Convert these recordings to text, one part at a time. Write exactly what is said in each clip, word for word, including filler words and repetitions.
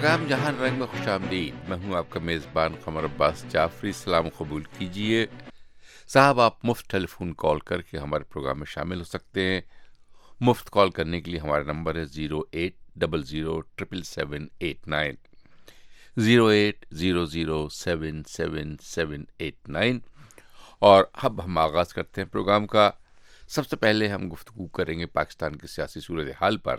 Programme جہاں رنگ میں خوش آمدید. میں ہوں آپ کا میزبان قمر عباس جعفری. سلام قبول کیجئے. صاحب آپ مفت ٹیلی فون کال کر کے ہمارے پروگرام میں شامل ہو سکتے ہیں. مفت کال کرنے کے لیے ہمارا نمبر ہے zero eight double zero triple seven eight nine zero eight zero zero seven seven seven eight nine. اور اب ہم آغاز کرتے ہیں پروگرام کا. سب سے پہلے ہم گفتگو کریں گے پاکستان کی سیاسی صورتحال پر،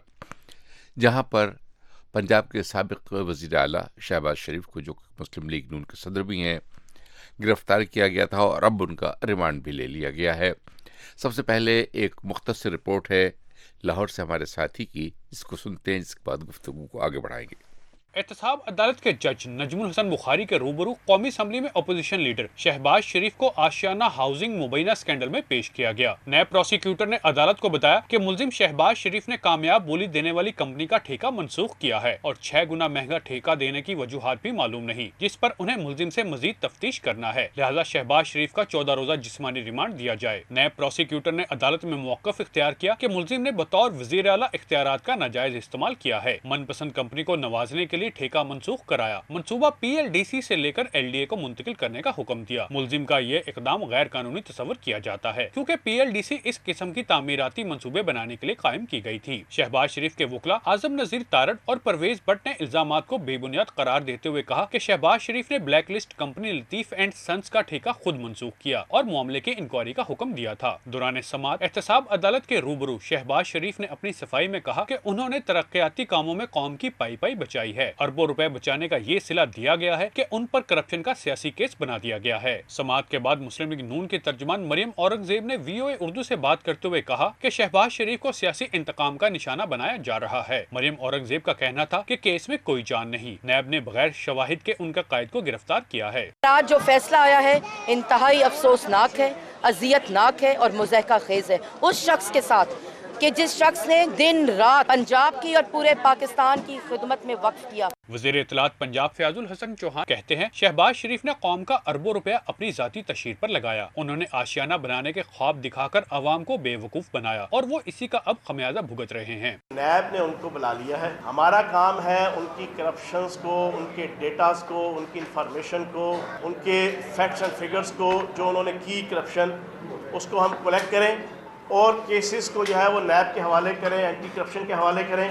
جہاں پر پنجاب کے سابق وزیر اعلیٰ شہباز شریف کو، جو مسلم لیگ نون کے صدر بھی ہیں، گرفتار کیا گیا تھا اور اب ان کا ریمانڈ بھی لے لیا گیا ہے. سب سے پہلے ایک مختصر رپورٹ ہے لاہور سے ہمارے ساتھی کی، جس کو سنتے ہیں، جس کے بعد گفتگو کو آگے بڑھائیں گے. احتساب عدالت کے جج نجم الحسن بخاری کے روبرو قومی اسمبلی میں اپوزیشن لیڈر شہباز شریف کو آشیانہ ہاؤسنگ مبینہ اسکینڈل میں پیش کیا گیا. نیب پروسیکیوٹر نے عدالت کو بتایا کہ ملزم شہباز شریف نے کامیاب بولی دینے والی کمپنی کا ٹھیکہ منسوخ کیا ہے اور چھ گنا مہنگا ٹھیکہ دینے کی وجوہات بھی معلوم نہیں، جس پر انہیں ملزم سے مزید تفتیش کرنا ہے. لہذا شہباز شریف کا چودہ روزہ جسمانی ریمانڈ دیا جائے. نیب پروسیکیوٹر نے عدالت میں موقف اختیار کیا کہ ملزم نے بطور وزیر اعلیٰ اختیارات کا ناجائز استعمال کیا ہے. من پسند کمپنی کو نوازنے کے لیے ٹھیکہ منسوخ کرایا. منصوبہ پی ایل ڈی سی سے لے کر ایل ڈی اے کو منتقل کرنے کا حکم دیا. ملزم کا یہ اقدام غیر قانونی تصور کیا جاتا ہے کیونکہ پی ایل ڈی سی اس قسم کی تعمیراتی منصوبے بنانے کے لیے قائم کی گئی تھی. شہباز شریف کے وکلا اعظم نذیر تارڑ اور پرویز بٹ نے الزامات کو بے بنیاد قرار دیتے ہوئے کہا کہ شہباز شریف نے black list company Latif and sons کا ٹھیکہ خود منسوخ کیا اور معاملے کی انکوائری کا حکم دیا تھا. دوران سماعت احتساب عدالت کے روبرو شہباز شریف نے اپنی صفائی میں کہا کہ انہوں نے ترقیاتی کاموں میں قوم کی پائی پائی بچائی ہے. اربوں روپے بچانے کا یہ صلہ دیا گیا ہے کہ ان پر کرپشن کا سیاسی کیس بنا دیا گیا ہے. سماعت کے بعد مسلم لیگ نون کے ترجمان مریم اورنگزیب نے وی او اے اردو سے بات کرتے ہوئے کہا کہ شہباز شریف کو سیاسی انتقام کا نشانہ بنایا جا رہا ہے. مریم اورنگزیب کا کہنا تھا کہ کیس میں کوئی جان نہیں. نیب نے بغیر شواہد کے ان کا قائد کو گرفتار کیا ہے. آج جو فیصلہ آیا ہے انتہائی افسوسناک ہے، اذیت ناک ہے اور مضحکہ خیز ہے اس شخص کے ساتھ کہ جس شخص نے دن رات پنجاب کی اور پورے پاکستان کی خدمت میں وقف کیا. وزیر اطلاعات پنجاب فیاض الحسن چوہان کہتے ہیں شہباز شریف نے قوم کا اربوں روپیہ اپنی ذاتی تشہیر پر لگایا. انہوں نے آشیانہ بنانے کے خواب دکھا کر عوام کو بے وقوف بنایا اور وہ اسی کا اب خمیازہ بھگت رہے ہیں. نیب نے ان کو بلا لیا ہے. ہمارا کام ہے ان کی کرپشنز کو، ان کے ڈیٹاز کو، ان کی انفارمیشن کو، ان کے فیکٹس اینڈ فگرز کو جو انہوں نے کی کرپشن، اس کو ہم کلیکٹ کریں اور کیسز کو جو ہے وہ نیب کے حوالے کریں، اینٹی کرپشن کے حوالے کریں.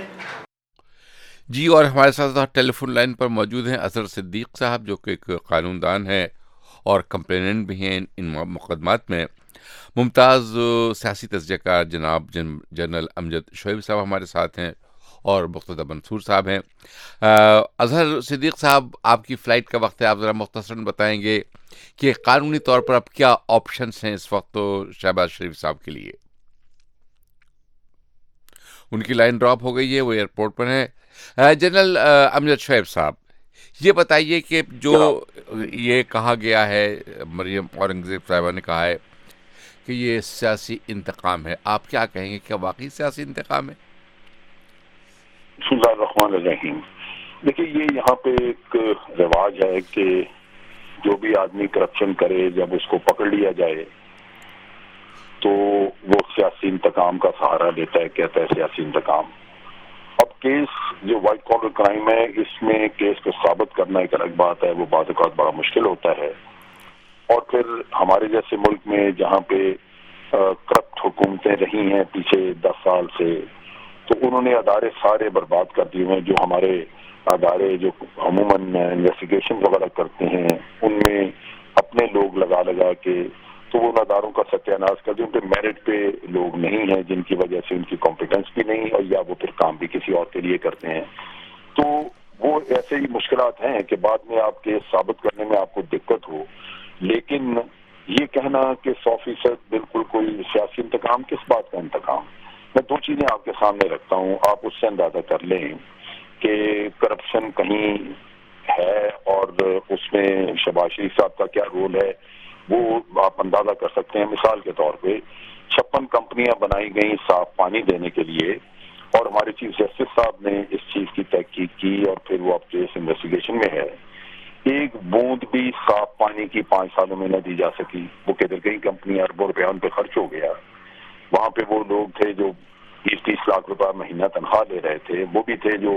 جی، اور ہمارے ساتھ ٹیلی فون لائن پر موجود ہیں اظہر صدیق صاحب، جو کہ ایک قانون دان ہے اور کمپلیننٹ بھی ہیں ان مقدمات میں. ممتاز سیاسی تجزیہ کار جناب جنرل امجد شعیب صاحب ہمارے ساتھ ہیں اور مقتدی منصور صاحب ہیں. اظہر صدیق صاحب، آپ کی فلائٹ کا وقت ہے، آپ ذرا مختصراً بتائیں گے کہ قانونی طور پر اب کیا آپشنس ہیں اس وقت تو شہباز شریف صاحب کے لیے. ان کی لائن ڈراپ ہو گئی ہے، وہ ایئرپورٹ پر ہیں. جنرل امجد شعیب صاحب، یہ بتائیے کہ جو یہ کہا گیا ہے، مریم اورنگزیب صاحبہ نے کہا ہے کہ یہ سیاسی انتقام ہے، آپ کیا کہیں گے؟ کیا واقعی سیاسی انتقام ہے؟ بسم اللہ الرحمن الرحیم. دیکھیے، یہ یہاں پہ ایک رواج ہے کہ جو بھی آدمی کرپشن کرے، جب اس کو پکڑ لیا جائے تو وہ سیاسی انتقام کا سہارا لیتا ہے، کہتا ہے سیاسی انتقام. اب کیس جو وائٹ کالر کرائم ہے، اس میں کیس کو ثابت کرنا ایک الگ بات ہے، وہ بعض اوقات بڑا مشکل ہوتا ہے. اور پھر ہمارے جیسے ملک میں جہاں پہ کرپٹ حکومتیں رہی ہیں پیچھے دس سال سے، تو انہوں نے ادارے سارے برباد کر دیے ہیں. جو ہمارے ادارے جو عموماً انویسٹیگیشن وغیرہ کرتے ہیں، ان میں اپنے لوگ لگا لگا کے تو وہ اداروں کا ستیہ ناش کر دیں. ان پہ میرٹ پہ لوگ نہیں ہیں، جن کی وجہ سے ان کی کمپیٹنس بھی نہیں، اور یا وہ پھر کام بھی کسی اور کے لیے کرتے ہیں. تو وہ ایسے ہی مشکلات ہیں کہ بعد میں آپ کے ثابت کرنے میں آپ کو دقت ہو. لیکن یہ کہنا کہ سو فیصد بالکل کوئی سیاسی انتقام، کس بات کا انتقام؟ میں دو چیزیں آپ کے سامنے رکھتا ہوں، آپ اس سے اندازہ کر لیں کہ کرپشن کہیں ہے اور اس میں شہباز شریف صاحب کا کیا رول ہے، وہ آپ اندازہ کر سکتے ہیں. مثال کے طور پہ چھپن کمپنیاں بنائی گئیں صاف پانی دینے کے لیے، اور ہمارے چیف جسٹس صاحب نے اس چیز کی تحقیق کی اور پھر وہ اب کیس انویسٹیگیشن میں ہے. ایک بوند بھی صاف پانی کی پانچ سالوں میں نہ دی جا سکی. وہ کدھر گئی کمپنی، اربوں روپیہ ان پہ خرچ ہو گیا. وہاں پہ وہ لوگ تھے جو تیس تیس لاکھ روپے مہینہ تنخواہ لے رہے تھے، وہ بھی تھے جو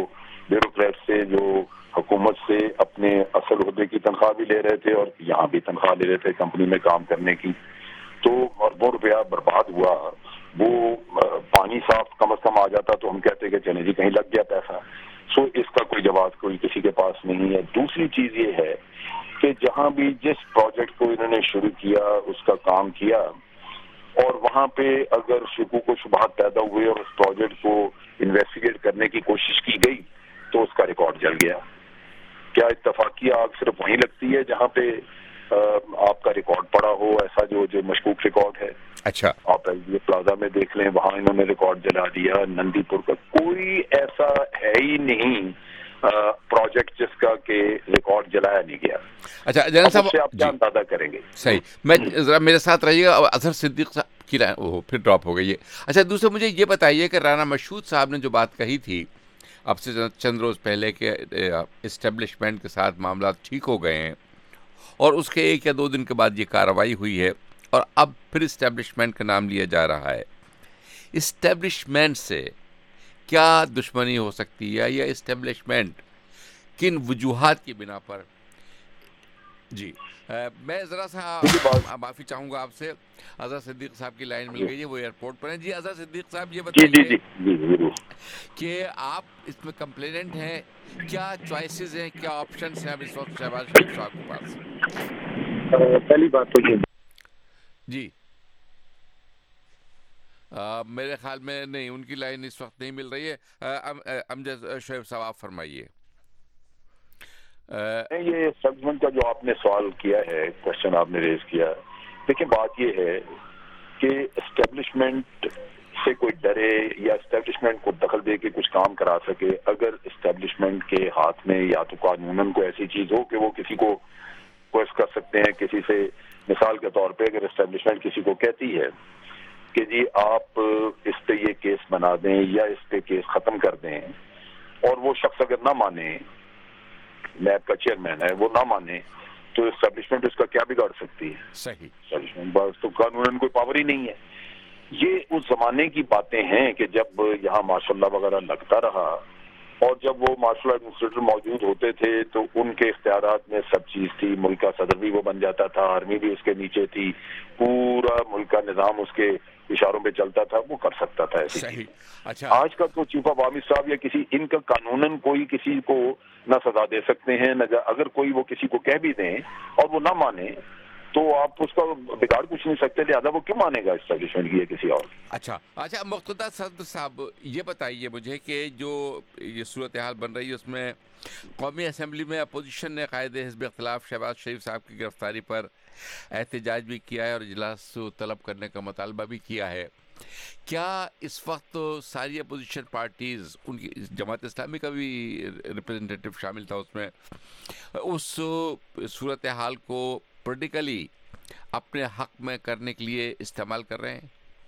بیوروکریٹ سے جو حکومت سے اپنے اصل عہدے کی تنخواہ بھی لے رہے تھے اور یہاں بھی تنخواہ لے رہے تھے کمپنی میں کام کرنے کی، تو اربوں روپیہ برباد ہوا. وہ پانی صاف کم از کم آ جاتا تو ہم کہتے کہ چلیں جی کہیں لگ گیا پیسہ. سو اس کا کوئی جواز کوئی کسی کے پاس نہیں ہے. دوسری چیز یہ ہے کہ جہاں بھی جس پروجیکٹ کو انہوں نے شروع کیا اس کا کام کیا اور وہاں پہ اگر شکوک و شبہات پیدا ہوئے اور اس پروجیکٹ کو انویسٹیگیٹ کرنے کی کوشش کی گئی تو اس کا ریکارڈ جل گیا. کیا اتفاقی آگ صرف وہیں لگتی ہے جہاں پہ آپ کا ریکارڈ پڑا ہو، ایسا جو جو مشکوک ریکارڈ ہے؟ اچھا، آپ یہ پلازا میں دیکھ لیں، وہاں انہوں نے ریکارڈ جلا دیا. نندی پور کا کوئی ایسا ہے ہی نہیں پروجیکٹ جس کا کہ ریکارڈ جلایا نہیں گیا. اچھا جنرل صاحب، آپ کیا اندازہ کریں گے؟ صحیح، میں ذرا میرے ساتھ رہیے گا. اظہر صدیق صاحب کی لائن وہ پھر ڈراپ ہو گئی ہے. اچھا دوسرے مجھے یہ بتائیے کہ رانا مشہود صاحب نے جو بات کہی تھی اب سے چند روز پہلے کہ اسٹیبلشمنٹ کے ساتھ معاملات ٹھیک ہو گئے ہیں اور اس کے ایک یا دو دن کے بعد یہ کارروائی ہوئی ہے اور اب پھر اسٹیبلشمنٹ کا نام لیا جا رہا ہے، اسٹیبلشمنٹ سے کیا دشمنی ہو سکتی ہے یا اسٹیبلشمنٹ کن وجوہات کی بنا پر؟ جی میں ذرا سا معافی چاہوں گا آپ سے، اظہر صدیق صاحب کی لائن مل گئی ہے، وہ ایئرپورٹ پر ہیں. جی اظہر صدیق صاحب یہ بتائیے کہ آپ اس میں کمپلیننٹ ہیں، کیا چوائسیز ہیں، کیا آپشنس ہیں اب اس وقت شہباز شریف صاحب کے پاس؟ پہلی بات تو یہ جی آ, میرے خیال میں نہیں، ان کی لائن اس وقت نہیں مل رہی ہے. امجد شعیب صاحب آپ فرمائیے. یہ سیگمنٹ کا جو آپ نے سوال کیا ہے، کوشچن آپ نے ریز کیا، دیکھیں بات یہ ہے کہ اسٹیبلشمنٹ سے کوئی ڈرے یا اسٹیبلشمنٹ کو دخل دے کے کچھ کام کرا سکے. اگر اسٹیبلشمنٹ کے ہاتھ میں یا تو قانوناً کو ایسی چیز ہو کہ وہ کسی کو کوشش کر سکتے ہیں، کسی سے مثال کے طور پہ اگر اسٹیبلشمنٹ کسی کو کہتی ہے کہ جی آپ اس پہ یہ کیس بنا دیں یا اس پہ کیس ختم کر دیں، اور وہ شخص اگر نہ مانے، نیب کا چیئرمین ہے، وہ نہ مانے، تو اسٹیبلشمنٹ اس کا کیا بگاڑ سکتی ہے؟ صحیح، اسٹیبلشمنٹ بس تو قانوناً کوئی پاور ہی نہیں ہے. یہ اس زمانے کی باتیں ہیں کہ جب یہاں ماشاء اللہ وغیرہ لگتا رہا اور جب وہ مارشل ایڈمنسٹریٹر موجود ہوتے تھے تو ان کے اختیارات میں سب چیز تھی. ملک کا صدر بھی وہ بن جاتا تھا، آرمی بھی اس کے نیچے تھی، پورا ملک کا نظام اس کے اشاروں پہ چلتا تھا، وہ کر سکتا تھا ایسی چیز. اچھا آج کا تو چیف آف آرمی صاحب یا کسی ان کا قانوناً کوئی کسی کو نہ سزا دے سکتے ہیں، نہ اگر کوئی وہ کسی کو کہہ بھی دیں اور وہ نہ مانے تو آپ اس کا بگاڑ کچھ نہیں سکتے، لہٰذا وہ کیوں مانے گا اسٹیبلشمنٹ کی کسی اور؟ اچھا اچھا مقتدیٰ صدر صاحب یہ بتائیے مجھے کہ جو یہ صورتحال بن رہی ہے اس میں قومی اسمبلی میں اپوزیشن نے قائد حزب اختلاف شہباز شریف صاحب کی گرفتاری پر احتجاج بھی کیا ہے اور اجلاس طلب کرنے کا مطالبہ بھی کیا ہے. کیا اس وقت ساری اپوزیشن پارٹیز، ان کی جماعت اسلامی کا بھی ریپرزنٹیٹو شامل تھا اس میں، اس صورتحال کو پولیٹیکلی اپنے حق میں کرنے کے لیے استعمال کر رہے ہیں؟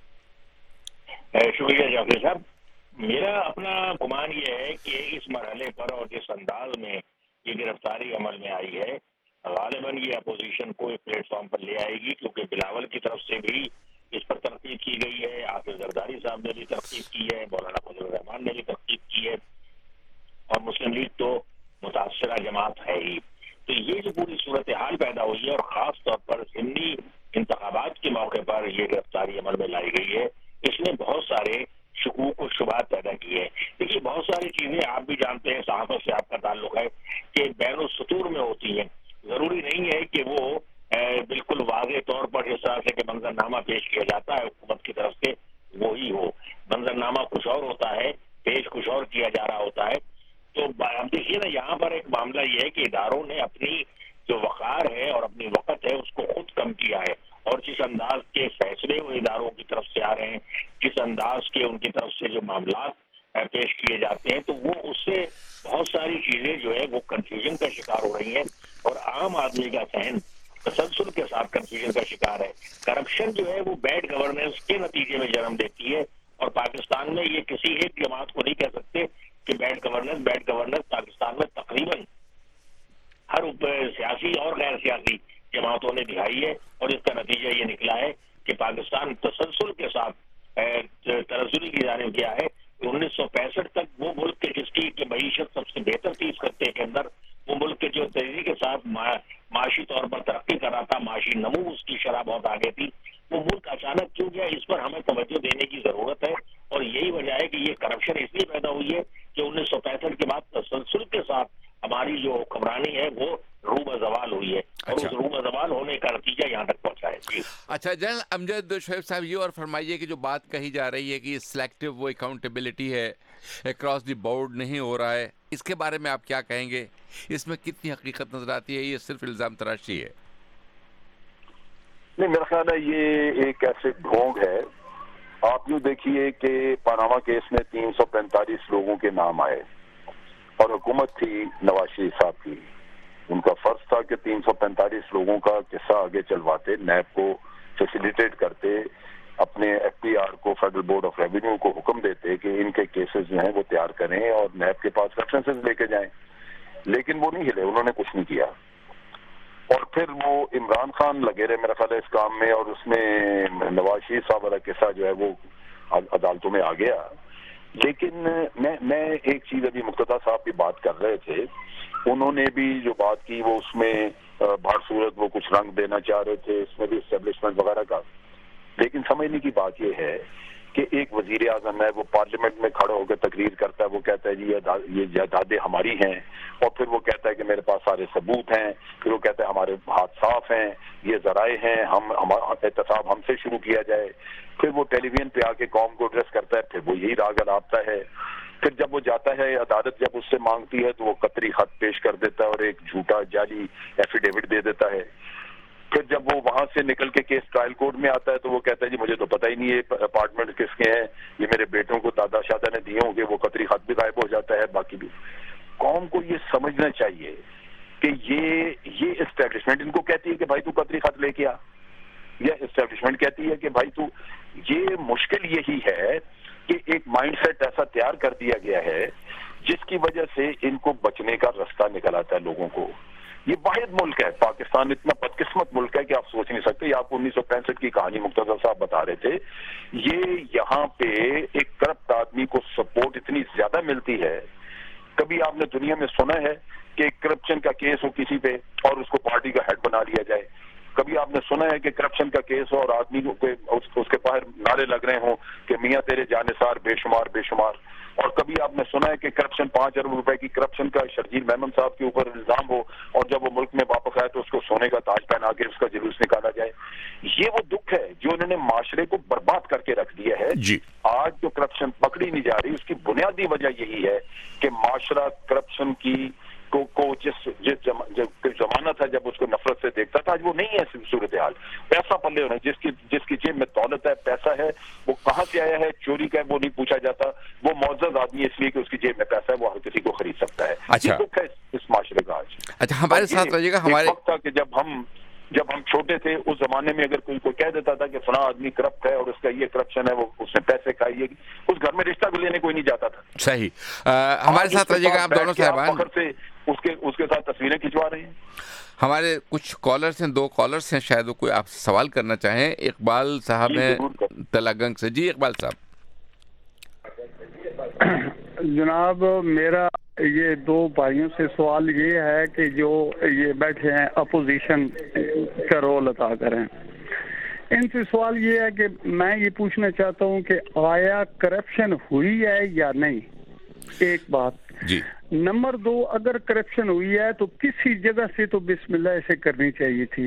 شکریہ جعفر صاحب. میرا اپنا گمان یہ ہے کہ اس مرحلے پر اور جس انداز میں یہ گرفتاری عمل میں آئی ہے، غالباً یہ اپوزیشن کو ایک پلیٹ فارم پر لے آئے گی، کیونکہ بلاول کی طرف سے بھی اس پر تنقید کی گئی ہے، حافظ زرداری صاحب نے بھی تنقید کی ہے، مولانا فضل الرحمان نے بھی تنقید کی ہے، اور مسلم لیگ تو متاثرہ جماعت ہے ہی. تو یہ جو پوری صورتحال پیدا ہوئی ہے اور خاص طور پر ضمنی انتخابات کے موقع پر یہ گرفتاری عمل میں لائی گئی ہے، اس نے بہت سارے شکوک و شبہات پیدا کیے ہیں. دیکھیے بہت ساری چیزیں آپ بھی جانتے ہیں، صحافت سے آپ کا تعلق ہے، کہ بین السطور میں ہوتی ہیں. ضروری نہیں ہے کہ وہ بالکل واضح طور پر جس طرح سے کہ منظر نامہ پیش کیا جاتا ہے حکومت کی طرف سے وہی ہو. منظر نامہ کچھ اور ہوتا ہے، پیش کچھ اور کیا جا رہا ہوتا ہے. تو اب دیکھیے نا، یہاں پر ایک معاملہ یہ ہے کہ اداروں نے اپنی جو وقار ہے اور اپنی وقت ہے اس کو خود کم کیا ہے، اور جس انداز کے فیصلے ان اداروں کی طرف سے آ رہے ہیں، جس انداز کے ان کی طرف سے جو معاملات پیش کیے جاتے ہیں، تو وہ اس سے بہت ساری چیزیں جو ہے وہ کنفیوژن کا شکار ہو رہی ہیں، اور عام آدمی کا ذہن تسلسل کے ساتھ کنفیوژن کا شکار ہے. کرپشن جو ہے وہ بیڈ گورننس کے نتیجے میں جنم دیتی ہے، اور پاکستان میں یہ کسی ایک جماعت کو نہیں کہہ سکتے کہ bad governance bad governance Pakistan میں تقریباً ہر سیاسی اور غیر سیاسی جماعتوں نے دکھائی ہے، اور اس کا نتیجہ یہ نکلا ہے کہ پاکستان تسلسل کے ساتھ تنزل کی جانب گیا ہے. کہ انیس سو پینسٹھ تک وہ ملک کے جس کی کہ معیشت سب سے بہتر تھی اس خطے کے اندر، وہ ملک کے جو تیزی کے ساتھ معاشی طور پر ترقی کر رہا تھا، معاشی نمو اس کی شرح بہت آگے تھی، وہ ملک اچانک کیوں گیا، اس پر ہمیں توجہ دینے کی ضرورت ہے. اور یہی وجہ ہے کہ یہ کرپشن اس لیے پیدا ہوئی ہے کہ انیس سو پینسٹھ کے بعد تسلسل کے ساتھ ہماری جو حکمرانی ہے وہ روبہ زوال ہوئی ہے، اور اس روبہ زوال ہونے کا نتیجہ یہاں تک پہنچا ہے. جی اچھا جنرل امجد شعیب صاحب، یہ اور فرمائیے کہ جو بات کہی جا رہی ہے کہ سلیکٹو وہ اکاؤنٹیبلٹی ہے، اکراس دی بورڈ نہیں ہو رہا ہے، اس کے بارے میں آپ کیا کہیں گے؟ اس میں کتنی حقیقت نظر آتی ہے؟ یہ صرف الزام تراشی ہے؟ نہیں، میرا خیال ہے یہ ایک ایسے ڈھونگ ہے. آپ یوں دیکھیے کہ پاناما کیس میں تین سو پینتالیس لوگوں کے نام آئے اور حکومت تھی نواز شریف صاحب کی. ان کا فرض تھا کہ تین سو پینتالیس لوگوں کا قصہ آگے چلواتے، نیب کو فیسیلیٹیٹ کرتے، اپنے ایف پی آر کو، فیڈرل بورڈ آف ریونیو کو حکم دیتے کہ ان کے کیسز جو ہیں وہ تیار کریں اور نیب کے پاس ریفرنسز لے کے جائیں. لیکن وہ نہیں ہلے، انہوں نے کچھ نہیں کیا. اور پھر وہ عمران خان لگے رہے میرا خیال ہے اس کام میں، اور اس میں نواز شریف صاحب والا قصہ جو ہے وہ عدالتوں میں آ گیا. لیکن میں میں ایک چیز، ابھی مقتدیٰ صاحب بھی بات کر رہے تھے، انہوں نے بھی جو بات کی وہ اس میں بھر صورت وہ کچھ رنگ دینا چاہ رہے تھے اس میں بھی اسٹیبلشمنٹ وغیرہ کا. لیکن سمجھنے کی بات یہ ہے کہ ایک وزیر اعظم ہے، وہ پارلیمنٹ میں کھڑا ہو کے تقریر کرتا ہے، وہ کہتا ہے جی یہ جائیدادیں ہماری ہیں، اور پھر وہ کہتا ہے کہ میرے پاس سارے ثبوت ہیں، پھر وہ کہتا ہے ہمارے ہاتھ صاف ہیں، یہ ذرائع ہیں، ہم احتساب ہم سے شروع کیا جائے. پھر وہ ٹیلی ویژن پہ آ کے قوم کو ایڈریس کرتا ہے، پھر وہ یہی راگ الاپتا ہے. پھر جب وہ جاتا ہے عدالت جب اس سے مانگتی ہے تو وہ قطری خط پیش کر دیتا ہے اور ایک جھوٹا جعلی ایفیڈیوٹ دے دیتا ہے. پھر جب وہ وہاں سے نکل کے کیس ٹرائل کورٹ میں آتا ہے تو وہ کہتا ہے جی مجھے تو پتہ ہی نہیں ہے اپارٹمنٹ کس کے ہیں، یہ میرے بیٹوں کو دادا شادا نے دیے ہوں گے. وہ قطری خط بھی غائب ہو جاتا ہے. باقی بھی قوم کو یہ سمجھنا چاہیے کہ یہ یہ اسٹیبلشمنٹ ان کو کہتی ہے کہ بھائی تو قطری خط لے کے آ، یا اسٹیبلشمنٹ کہتی ہے کہ بھائی تو، یہ مشکل یہی ہے کہ ایک مائنڈ سیٹ ایسا تیار کر دیا گیا ہے جس کی وجہ سے ان کو بچنے کا رستہ نکل آتا ہے لوگوں کو. یہ واحد ملک ہے پاکستان، اتنا بدقسمت ملک ہے کہ آپ سوچ نہیں سکتے. یہ آپ کو انیس سو پینسٹھ کی کہانی مقتدیٰ صاحب بتا رہے تھے. یہ یہاں پہ ایک کرپٹ آدمی کو سپورٹ اتنی زیادہ ملتی ہے. کبھی آپ نے دنیا میں سنا ہے کہ کرپشن کا کیس ہو کسی پہ اور اس کو پارٹی کا ہیڈ بنا لیا جائے؟ کبھی آپ نے سنا ہے کہ کرپشن کا کیس ہو اور آدمی کو اس کے باہر نعرے لگ رہے ہوں کہ میاں تیرے جانثار بے شمار بے شمار؟ اور کبھی آپ نے سنا ہے کہ کرپشن پانچ ارب روپے کی کرپشن کا شرجیل میمن صاحب کے اوپر الزام ہو اور جب وہ ملک میں واپس آئے تو اس کو سونے کا تاج پہنا کے اس کا جلوس نکالا جائے؟ یہ وہ دکھ ہے جو انہوں نے معاشرے کو برباد کر کے رکھ دیا ہے. جی آج جو کرپشن پکڑی نہیں جا رہی اس کی بنیادی وجہ یہی ہے کہ معاشرہ کرپشن کی کو, کو جس جس زمانہ تھا جب اس کو نفرت سے دیکھتا تھا، آج وہ نہیں ہے صورتحال. پیسہ پلے ہونا، جس کی جس کی جیب میں دولت ہے، پیسہ ہے، وہ کہاں سے آیا ہے، چوری کا ہے، وہ نہیں پوچھا جاتا. وہ معزز آدمی اس لیے کہ اس کی جیب میں پیسہ ہے، وہ ہر کسی کو خرید سکتا ہے. اچھا. یہ دکھ ہے اس معاشرے کا آج. اچھا ہمارے ساتھ رہیے گا. ہمارے وقت تھا کہ جب ہم جب ہم چھوٹے تھے اس زمانے میں اگر کوئی کوئی کہہ دیتا تھا کہ فلاں آدمی کرپٹ ہے اور اس کا یہ کرپشن ہے، وہ اس نے پیسے کھائیے، اس گھر میں رشتہ بھی لینے کوئی نہیں جاتا تھا. صحیح. ہمارے ساتھ رہیے گا آپ دونوں صاحبان. سے اس کے اس کے ساتھ تصویریں کھنچوا رہے ہیں. ہمارے کچھ کالرز ہیں، دو کالرز ہیں، شاید وہ کوئی آپ سے سوال کرنا چاہیں. اقبال صاحب ہیں تلاگنگ سے. جی اقبال صاحب. جناب میرا یہ دو بھائیوں سے سوال یہ ہے کہ جو یہ بیٹھے ہیں اپوزیشن کا رول ادا کریں، ان سے سوال یہ ہے کہ میں یہ پوچھنا چاہتا ہوں کہ آیا کرپشن ہوئی ہے یا نہیں؟ ایک بات. جی. نمبر دو، اگر کرپشن ہوئی ہے تو کسی جگہ سے تو بسم اللہ ایسے کرنی چاہیے تھی.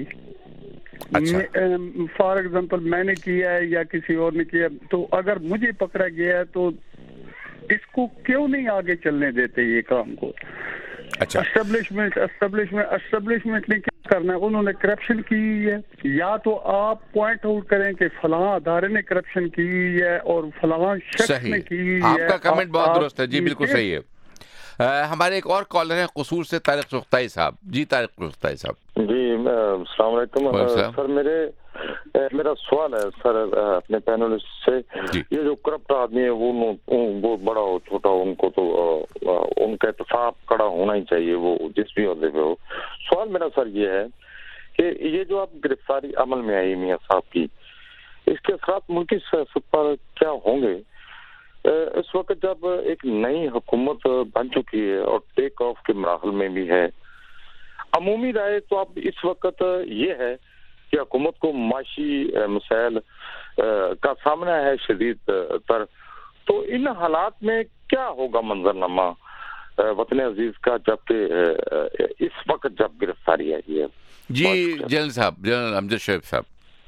فار ایگزامپل میں نے کیا ہے یا کسی اور نے کیا، تو اگر مجھے پکڑا گیا ہے تو اس کو کیوں نہیں آگے چلنے دیتے یہ کام کو؟ اچھا. اسٹیبلشمنٹ اسٹیبلشمنٹ اسٹیبلشمنٹ نے کیا کرنا ہے؟ انہوں نے کرپشن کی ہوئی ہے. یا تو آپ پوائنٹ آؤٹ کریں کہ فلاں ادارے نے کرپشن کی ہوئی ہے اور فلاں شخص نے کی ہوئی ہے. آپ کا کمنٹ بہت درست ہے. جی بالکل صحیح ہے. ہمارے ایک اور کالر ہیں خصوص سے طارق سختائی صاحب. جی طارق سختائی صاحب. جی السلام علیکم سر. میرے میرا سوال ہے سر اپنے پینلسٹ سے. یہ جو کرپٹ آدمی ہے وہ وہ بڑا ہو چھوٹا ہو، ان کو تو ان کا احتساب کڑا ہونا ہی چاہیے، وہ جس بھی عہدے پہ ہو. سوال میرا سر یہ ہے کہ یہ جو آپ گرفتاری عمل میں آئی میاں صاحب کی، اس کے اثرات ملکی سیاست پر کیا ہوں گے؟ اس وقت جب ایک نئی حکومت بن چکی ہے اور ٹیک آف کے مراحل میں بھی ہے، عمومی رائے تو اب اس وقت یہ ہے کہ حکومت کو معاشی مسائل کا سامنا ہے شدید تر، تو ان حالات میں کیا ہوگا منظرنامہ وطن عزیز کا جبکہ اس وقت جب گرفتاری آئی ہے؟ جی جنرل صاحب، جنرل امجد شعیب صاحب،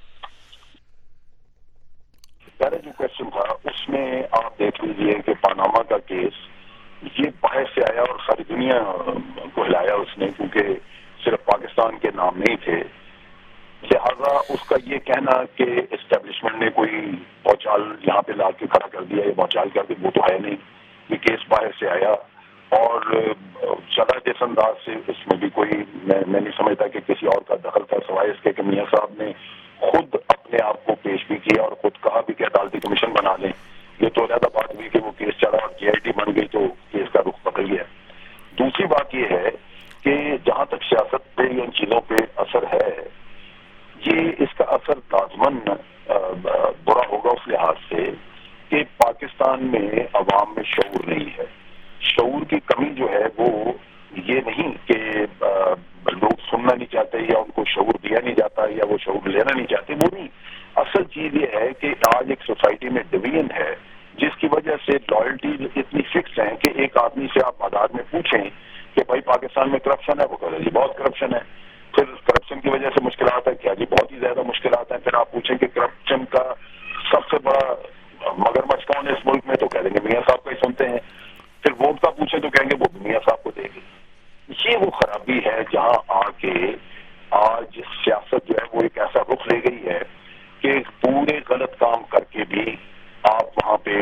پہلا جو کوشچن تھا اس میں آپ دیکھ لیجیے کہ پاناما کا کیس یہ باہر سے آیا اور ساری دنیا کو ہلایا اس نے، کیونکہ صرف پاکستان کے نام نہیں تھے، لہذا اس کا یہ کہنا کہ اسٹیبلشمنٹ نے کوئی بھوچال یہاں پہ لا کے کھڑا کر دیا یا بھوچال کر دیا، وہ تو ہے نہیں. یہ کیس باہر سے آیا اور چلا جس انداز سے اس میں بھی کوئی میں میں نہیں سمجھتا کہ کسی اور کا دخل تھا سوائے اس کے کہ میاں صاحب نے خود اپنے آپ کو پیش بھی کیا اور خود کہا بھی کہ عدالتی کمیشن بنا لیں. یہ تو علیحدہ بات ہوئی کہ وہ کیس چلا اور جے آئی ٹی بن گئی تو کیس کا رخ بدل گیا. دوسری بات یہ ہے کہ جہاں تک سیاست پہ ان چیزوں پہ اثر ہے، یہ اس کا اثر لازماً برا ہوگا اس لحاظ سے کہ پاکستان میں عوام میں شعور نہیں ہے. شعور کی کمی جو ہے وہ یہ نہیں کہ لوگ سننا نہیں چاہتے یا ان کو شعور دیا نہیں جاتا یا وہ شعور لینا نہیں چاہتے، وہ نہیں. اصل چیز یہ ہے کہ آج ایک سوسائٹی میں ڈویژن ہے جس کی وجہ سے لائلٹی اتنی فکس ہیں کہ ایک آدمی سے آپ آزاد میں پوچھیں کہ بھائی پاکستان میں کرپشن ہے، وہ کہہ رہے جی بہت کرپشن ہے. پھر کرپشن کی وجہ سے مشکلات ہے کیا؟ جی بہت ہی زیادہ مشکلات ہیں. پھر آپ پوچھیں کہ کرپشن کا سب سے بڑا مگرمچھ کون ہے اس ملک میں، تو کہہ دیں گے میاں صاحب کا ہی سنتے ہیں. پھر ووٹ کا پوچھیں تو کہیں گے وہ میاں صاحب کو دے گی. یہ وہ خرابی ہے جہاں آ کے آج سیاست جو ہے وہ ایک ایسا رخ لے گئی ہے کہ پورے غلط کام کر کے بھی آپ وہاں پہ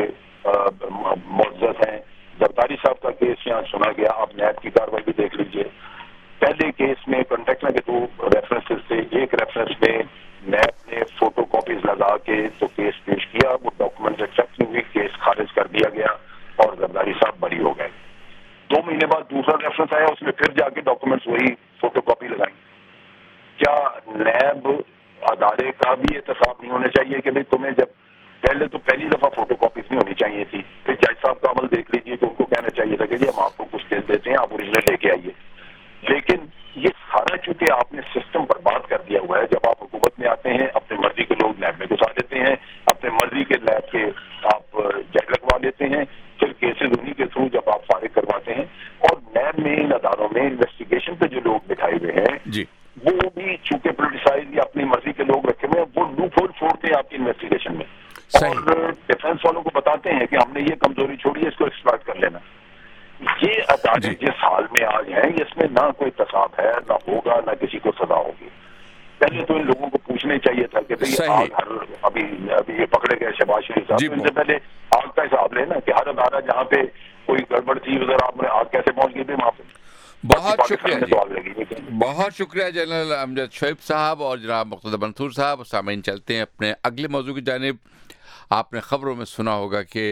معزز ہیں. زرداری صاحب کا کیس یہاں سنا گیا، آپ نیب کی کاروائی بھی دیکھ لیجئے. پہلے کیس میں کنٹیکٹ کے دو ریفرنسز تھے، ایک ریفرنس میں نیب نے فوٹو کاپیز لگا کے تو کیس پیش کیا، وہ ڈاکومنٹس ایکسیپٹ نہیں ہوئی، کیس خارج کر دیا گیا اور زرداری صاحب بری ہو گئے. دو مہینے بعد دوسرا ریفرنس آیا، اس میں پھر جا کے ڈاکومنٹس وہی فوٹو کاپی لگائیں. کیا نیب ادارے کا بھی احتساب نہیں ہونا چاہیے کہ بھائی تمہیں جب پہلے تو پہلی دفعہ فوٹو کاپیز نہیں ہونی چاہیے تھی، پھر جج صاحب کا عمل دیکھ لیجیے تو ان کو کہنا چاہیے تھا کہ جی ہم آپ کو کچھ کیس دیتے ہیں، آپ اوریجنل لے کے آئیے. لیکن یہ سارا چونکہ آپ نے سسٹم برباد کر دیا ہوا ہے. جب آپ حکومت میں آتے ہیں اپنے مرضی کے لوگ نیب میں گھسا دیتے ہیں، اپنے مرضی کے لیب کے آپ جج لگوا لیتے ہیں، پھر کیسز انہیں کے تھرو جب آپ فارغ کرواتے ہیں. اور نیب میں ان اداروں میں انویسٹیگیشن پہ جو لوگ بٹھائے ہوئے ہیں جی وہ بھی چونکہ پولیٹیسائز یا اپنی مرضی کے لوگ رکھے ہوئے ہیں، وہ لوپ ہول چھوڑتے ہیں آپ کی انویسٹیگیشن میں اور ڈیفینس والوں کو بتاتے ہیں کہ ہم نے یہ کمزوری چھوڑی ہے، اس کو ایکسپلائٹ کر لینا. یہ ادارے جس حال میں آج ہیں اس میں نہ کوئی احتساب ہے، نہ ہوگا، نہ کسی کو سزا ہوگی. پہلے تو ان لوگوں کو پوچھنا چاہیے تھا کہ بھائی آگ ہر ابھی ابھی یہ پکڑے گئے شہباز شریف صاحب، ان سے پہلے آگ کا حساب لینا کہ ہر ادارہ جہاں پہ کوئی گڑبڑ تھی ادھر آپ نے آگ کیسے پہنچ گئی تھی وہاں پہ. بہت شکریہ جی. بہت شکریہ جنرل امجد شعیب صاحب اور جناب مقتدی منصور صاحب. سامعین چلتے ہیں اپنے اگلے موضوع کی جانب. آپ نے خبروں میں سنا ہوگا کہ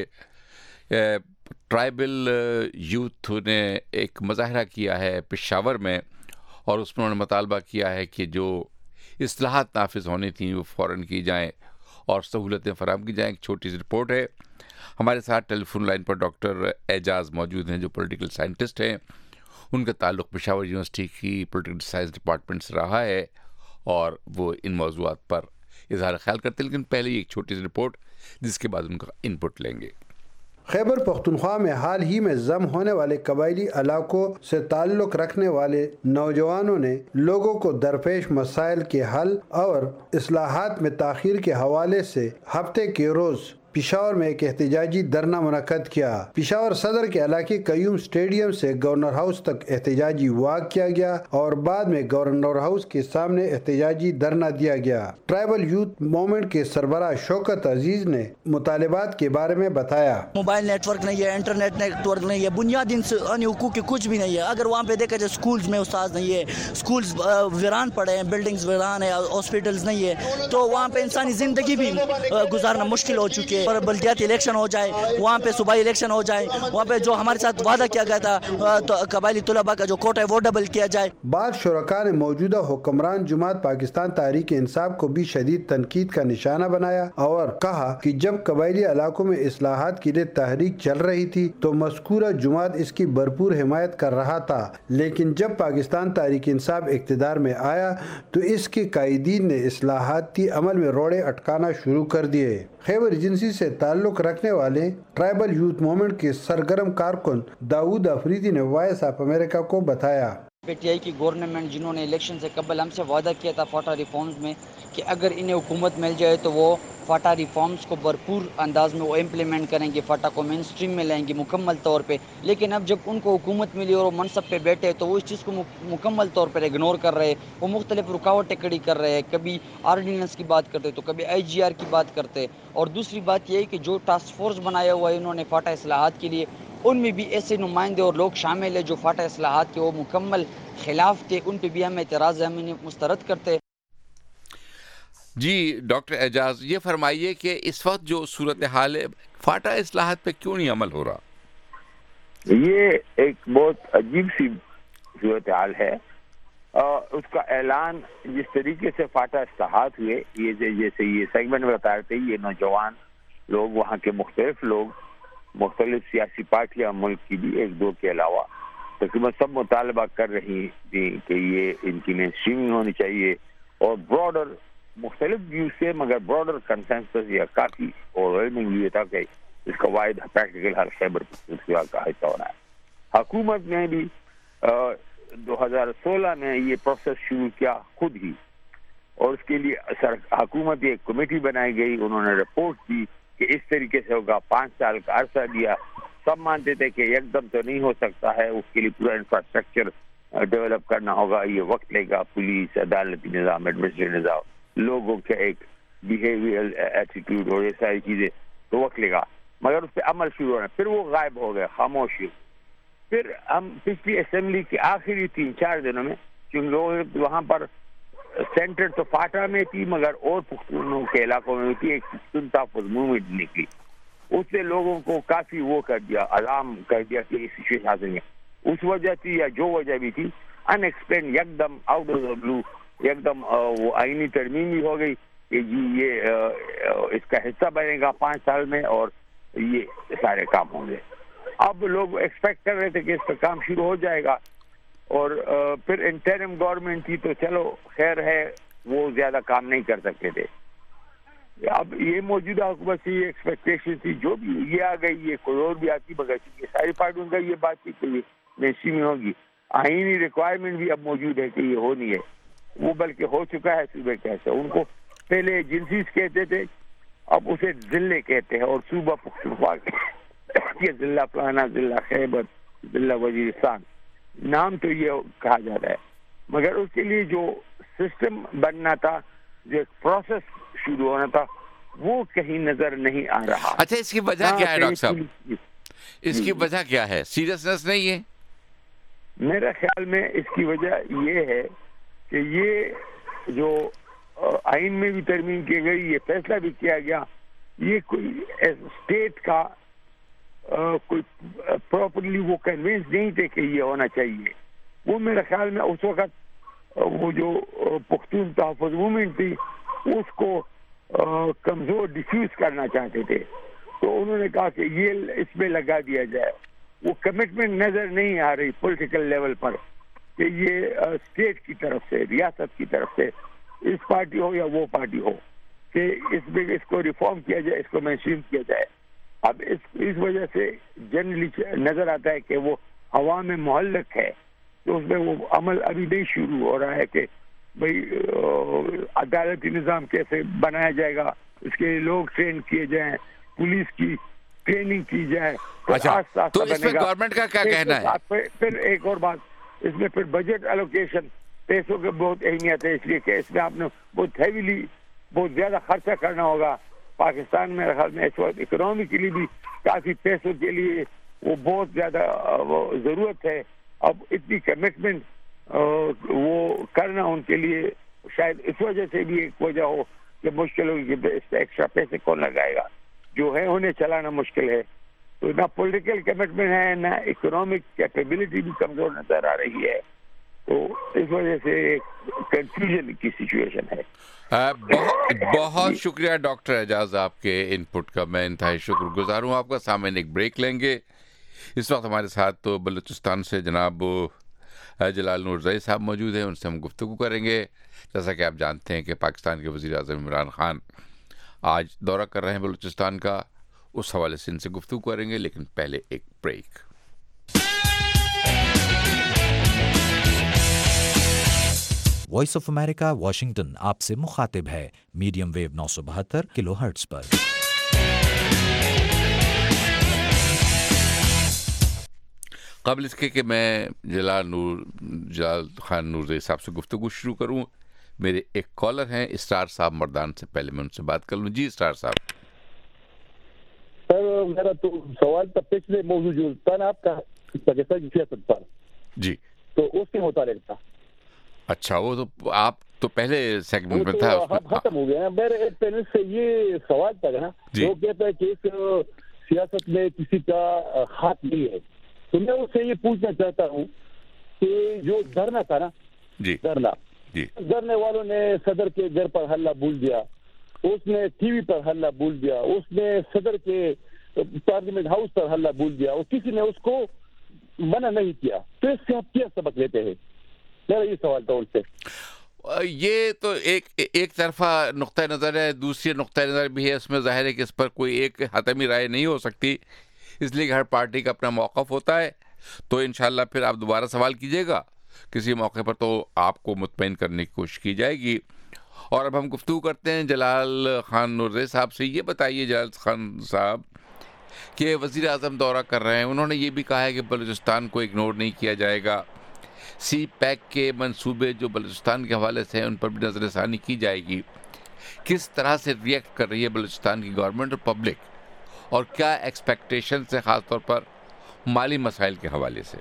ٹرائبل یوتھ نے ایک مظاہرہ کیا ہے پشاور میں اور اس میں انہوں نے مطالبہ کیا ہے کہ جو اصلاحات نافذ ہونی تھیں وہ فوراً کی جائیں اور سہولتیں فراہم کی جائیں. ایک چھوٹی سی رپورٹ ہے. ہمارے ساتھ ٹیلی فون لائن پر ڈاکٹر اعجاز موجود ہیں جو پولیٹیکل سائنٹسٹ ہیں. ان کا تعلق پشاور یونیورسٹی کی پولیٹیکل سائنس ڈپارٹمنٹ سے رہا ہے اور وہ ان موضوعات پر اظہار خیال کرتے ہیں. لیکن پہلے ایک چھوٹی سی رپورٹ جس کے بعد ان کا ان پٹ لیں گے. خیبر پختونخوا میں حال ہی میں ضم ہونے والے قبائلی علاقوں سے تعلق رکھنے والے نوجوانوں نے لوگوں کو درپیش مسائل کے حل اور اصلاحات میں تاخیر کے حوالے سے ہفتے کے روز پشاور میں ایک احتجاجی دھرنا منعقد کیا. پشاور صدر کے علاقے قیوم اسٹیڈیم سے گورنر ہاؤس تک احتجاجی واک کیا گیا اور بعد میں گورنر ہاؤس کے سامنے احتجاجی دھرنا دیا گیا. ٹرائبل یوتھ موومنٹ کے سربراہ شوکت عزیز نے مطالبات کے بارے میں بتایا. موبائل نیٹ ورک نہیں ہے، انٹرنیٹ نیٹ ورک نہیں ہے، بنیادی انسانی حقوق کے کچھ بھی نہیں ہے. اگر وہاں پہ دیکھا جائے اسکولز میں استاد نہیں ہے، اسکولز ویران پڑے ہیں، بلڈنگز ویران ہے، ہاسپٹلز نہیں ہے، تو وہاں پہ انسانی زندگی بھی گزارنا مشکل ہو چکی ہے. पर बल्दियाती इलेक्शन हो जाए, वहाँ पे सूबाई इलेक्शन हो जाए, वहाँ पे जो हमारे साथ वादा किया गया था तो कबायली तुलबा का जो कोटा है वो डबल किया जाए। बाद शुरका ने मौजूदा हुक्मरान जमात पाकिस्तान तहरीक इंसाफ को भी शदीद तनकीद का निशाना बनाया और कहा कि जब कबायली इलाकों में इस्लाहात के लिए तहरीक चल रही थी तो मज़कूरा जमात इसकी भरपूर हिमायत कर रहा था, लेकिन जब पाकिस्तान तहरीक इंसाफ इक़्तिदार में आया तो इसके कायदीन ने इस्लाहाती अमल में रोड़े अटकाना शुरू कर दिए। खैबर एजेंसी से ताल्लुक़ रखने वाले ट्राइबल यूथ मूवमेंट के सरगर्म कारकुन दाऊद अफरीदी ने वॉइस ऑफ अमेरिका को बताया, पीटीआई की गवर्नमेंट जिन्होंने इलेक्शन से कबल हमसे वादा किया था फाटा रिफॉर्म्स में कि अगर इन्हें हुकूमत मिल जाए तो वो फाटा रिफॉर्म्स को भरपूर अंदाज में वो इम्प्लीमेंट करेंगे, फाटा को मेन स्ट्रीम में लाएंगे मुकम्मल तौर पे। लेकिन अब जब उनको हुकूमत मिली और वो मनसब पे बैठे तो वो इस चीज़ को मुकम्मल तौर पर इग्नोर कर रहे हैं, वो मुख्तलिफ रुकावटें खड़ी कर रहे हैं, कभी आर्डीनेंस की बात करते तो कभी आई जी आर की बात करते। और दूसरी बात ये है कि जो टास्क फोर्स बनाया हुआ है इन्होंने फाटा इस्लाहात के लिए, उनमें भी ऐसे नुमाइंदे और लोग शामिल है जो फाटा इस्लाहात के वो मुकम्मल खिलाफ थे, उन पे भी हम एतराज़ हम इन्हें मुस्तरद करते। जी डॉक्टर एजाज, ये फरमाइए कि इस वक्त जो सूरत हाल है फाटा इस्लाहात पे क्यों नहीं अमल हो रहा? ये एक बहुत अजीब सी सूरत हाल है। आ, उसका ऐलान जिस तरीके से फाटा इस्लाहात हुए, ये जैसे ये सेगमेंट में बता रहे थे, ये नौजवान लोग, वहाँ के मुख्तलिफ लोग, मुख्तलिफ सियासी पार्टियाँ मुल्क की भी एक दो के अलावा तकरीबन सब मुतालबा कर रही थी कि ये इनकी मेन स्ट्रीमिंग होनी चाहिए और ब्रॉडर मुख्तलिफ व्यू से, मगर ब्रॉडर कंसेंसस या काफ़ी ओवरवेलमिंग व्यू था कि इसका वायद प्रैक्टिकल हर खैबर पख्तूनख्वा का हिस्सा होना है। हुकूमत ने भी दो हज़ार सोलह में ये प्रोसेस शुरू किया खुद ही, और उसके लिए सर हुकूमत एक कमेटी बनाई गई, उन्होंने रिपोर्ट दी कि इस तरीके से होगा, पाँच साल का अरसा दिया। सब मानते थे कि एकदम तो नहीं हो सकता है, उसके लिए पूरा इंफ्रास्ट्रक्चर डेवलप करना होगा, ये वक्त लेगा, पुलिस, अदालती निज़ाम, एडमिनिस्ट्रेटिव निज़ाम, लोगों का एक बिहेवियरल एटीट्यूड और ये सारी चीज़ें, तो वक्त लेगा। मगर उस पर अमल शुरू होना, फिर वो गायब हो गया, खामोशी। फिर हम पिछली असेंबली के आखिरी तीन चार दिनों में, क्योंकि लोग वहाँ पर सेंटर तो फाटा में थी मगर और पुख्तूनों के इलाकों में थी, एक पुख्तून तहफ़्फ़ुज़ मूवमेंट निकली, उससे लोगों को काफ़ी वो कर दिया, अलार्म कर दिया कि इस सिचुएशन हासिल है। उस वजह थी या जो वजह भी थी, अनएक्सप्लेन एकदम आउट ऑफ द ब्लू एकदम वो आईनी तरमीम भी हो गई कि जी ये इसका हिस्सा बनेगा पाँच साल में और ये सारे काम होंगे। अब लोग एक्सपेक्ट कर रहे थे कि इसका काम शुरू हो जाएगा, और फिर इंटरिम गवर्नमेंट थी तो चलो खैर है, वो ज़्यादा काम नहीं कर सकते थे। अब ये मौजूदा हुकूमत से ये एक्सपेक्टेशन थी, जो भी ये आ गई, ये कोई और भी आती, मगर ये सारी पार्टियों का ये बात थी कि ये नेशी में होगी। आईनी रिक्वायरमेंट भी अब मौजूद है कि ये होनी है, वो बल्कि हो चुका है सूबे कैसे। उनको पहले एजेंसीज कहते थे, अब उसे जिले कहते हैं, और सूबा पुख्तूनख्वा के जिला फलाना, जिला खैबर, जिला वजीरिस्तान, नाम तो ये कहा जा रहा है, मगर उसके लिए जो सिस्टम बनना था, जो प्रोसेस शुरू होना था, वो कहीं नजर नहीं आ रहा। अच्छा, इसकी वजह क्या है डॉक्टर साहब? इसकी वजह क्या है? सीरियसनेस नहीं है? मेरे ख्याल में इसकी वजह ये है कि ये जो आइन में भी तरमीम की गई, ये फैसला भी किया गया, ये कोई स्टेट का आ, कोई प्रॉपरली वो कन्विंस नहीं थे कि ये होना चाहिए। वो मेरे ख्याल में उस वक्त वो जो पुख्तून तहफ़्फ़ुज़ मूवमेंट थी, उसको कमज़ोर डिफ्यूज करना चाहते थे, तो उन्होंने कहा कि ये इसमें लगा दिया जाए। वो कमिटमेंट नज़र नहीं आ रही पॉलिटिकल लेवल पर कि ये स्टेट की तरफ से, रियासत की तरफ से, इस पार्टी हो या वो पार्टी हो, कि इसमें इसको रिफॉर्म किया जाए, इसको मेंशन किया जाए। अब इस इस वजह से जनरली नज़र आता है कि वो हवा में मुअल्लक है, तो उसमें वो अमल अभी नहीं शुरू हो रहा है कि भाई अदालती निज़ाम कैसे बनाया जाएगा, इसके लिए लोग ट्रेन किए जाएं, पुलिस की ट्रेनिंग की जाए। अच्छा, तो इसमें गवर्नमेंट का क्या कहना है? फिर एक और बात, इसमें फिर बजट एलोकेशन, पैसों की बहुत अहमियत है, इसलिए कि इसमें आपने बहुत हैवीली बहुत ज़्यादा खर्चा करना होगा। पाकिस्तान में ख्याल में इस वक्त इकोनॉमी के लिए भी काफ़ी पैसों के लिए वो बहुत ज़्यादा ज़रूरत है। अब इतनी कमिटमेंट वो करना उनके लिए शायद इस वजह से भी एक वजह हो कि मुश्किल होगी कि इस एक्स्ट्रा पैसे कौन लगाएगा। جو ہے انہیں چلانا مشکل ہے. تو نہ پولیٹیکل کمٹمنٹ ہے نہ اکنامک کیپیبلٹی بھی کمزور نظر آ رہی ہے. تو اس وجہ سے کنفیوژن کی سچویشن ہے. بہت بہت شکریہ ڈاکٹر اعجاز آپ کے ان پٹ کا. میں انتہائی شکر گزار ہوں آپ کا. سامعین ایک بریک لیں گے. اس وقت ہمارے ساتھ تو بلوچستان سے جناب جلال نورزئی صاحب موجود ہیں. ان سے ہم گفتگو کریں گے. جیسا کہ آپ جانتے ہیں کہ پاکستان کے وزیر اعظم عمران خان آج دورہ کر رہے ہیں بلوچستان کا. اس حوالے سے ان سے گفتگو کریں گے, لیکن پہلے ایک break. Voice of America Washington آپ سے مخاطب ہے میڈیم ویو نو سو بہتر کلو ہرٹز پر. قبل اس کے کہ میں جلال نور جلال خان نورزئی صاحب سے گفتگو شروع کروں, میرے ایک کالر ہیں اسٹار صاحب مردان سے. پہلے میں ان سے بات کر لوں. جی اسٹار صاحب. سر میرا تو سوال تھا پچھلے موضوع جو تھا نا آپ کا پاکستان کی سیاست پر, جی تو اس کے متعلق تھا. اچھا, وہ تو آپ تو پہلے سیگمنٹ میں تھا. اب ختم ہو گیا. میرے ایک پینل سے یہ سوال تھا نا, وہ کہتا ہے کہ اس سیاست میں کسی کا ہاتھ نہیں ہے. تو میں اس سے یہ پوچھنا چاہتا ہوں کہ جو دھرنا تھا نا, جی دھرنا جی دھرنے والوں نے صدر کے گھر پر حلہ بول دیا, اس نے ٹی وی پر حلہ بول دیا, اس نے صدر کے پارلیمنٹ ہاؤس پر حلہ بول دیا, اور کسی نے اس کو منع نہیں کیا. تو اس سے آپ کیا سبق لیتے ہیں؟ میرا یہ سوال تھا ان سے. یہ تو ایک ایک طرفہ نقطہ نظر ہے. دوسری نقطہ نظر بھی ہے. اس میں ظاہر ہے کہ اس پر کوئی ایک حتمی رائے نہیں ہو سکتی, اس لیے کہ ہر پارٹی کا اپنا موقف ہوتا ہے. تو انشاءاللہ پھر آپ دوبارہ سوال کیجیے گا کسی موقع پر, تو آپ کو مطمئن کرنے کی کوشش کی جائے گی. اور اب ہم گفتگو کرتے ہیں جلال خان نورزئی صاحب سے. یہ بتائیے جلال خان صاحب کہ وزیر اعظم دورہ کر رہے ہیں, انہوں نے یہ بھی کہا ہے کہ بلوچستان کو اگنور نہیں کیا جائے گا. سی پیک کے منصوبے جو بلوچستان کے حوالے سے ہیں ان پر بھی نظر ثانی کی جائے گی. کس طرح سے ریئیکٹ کر رہی ہے بلوچستان کی گورنمنٹ اور پبلک, اور کیا ایکسپیکٹیشنز ہیں خاص طور پر مالی مسائل کے حوالے سے؟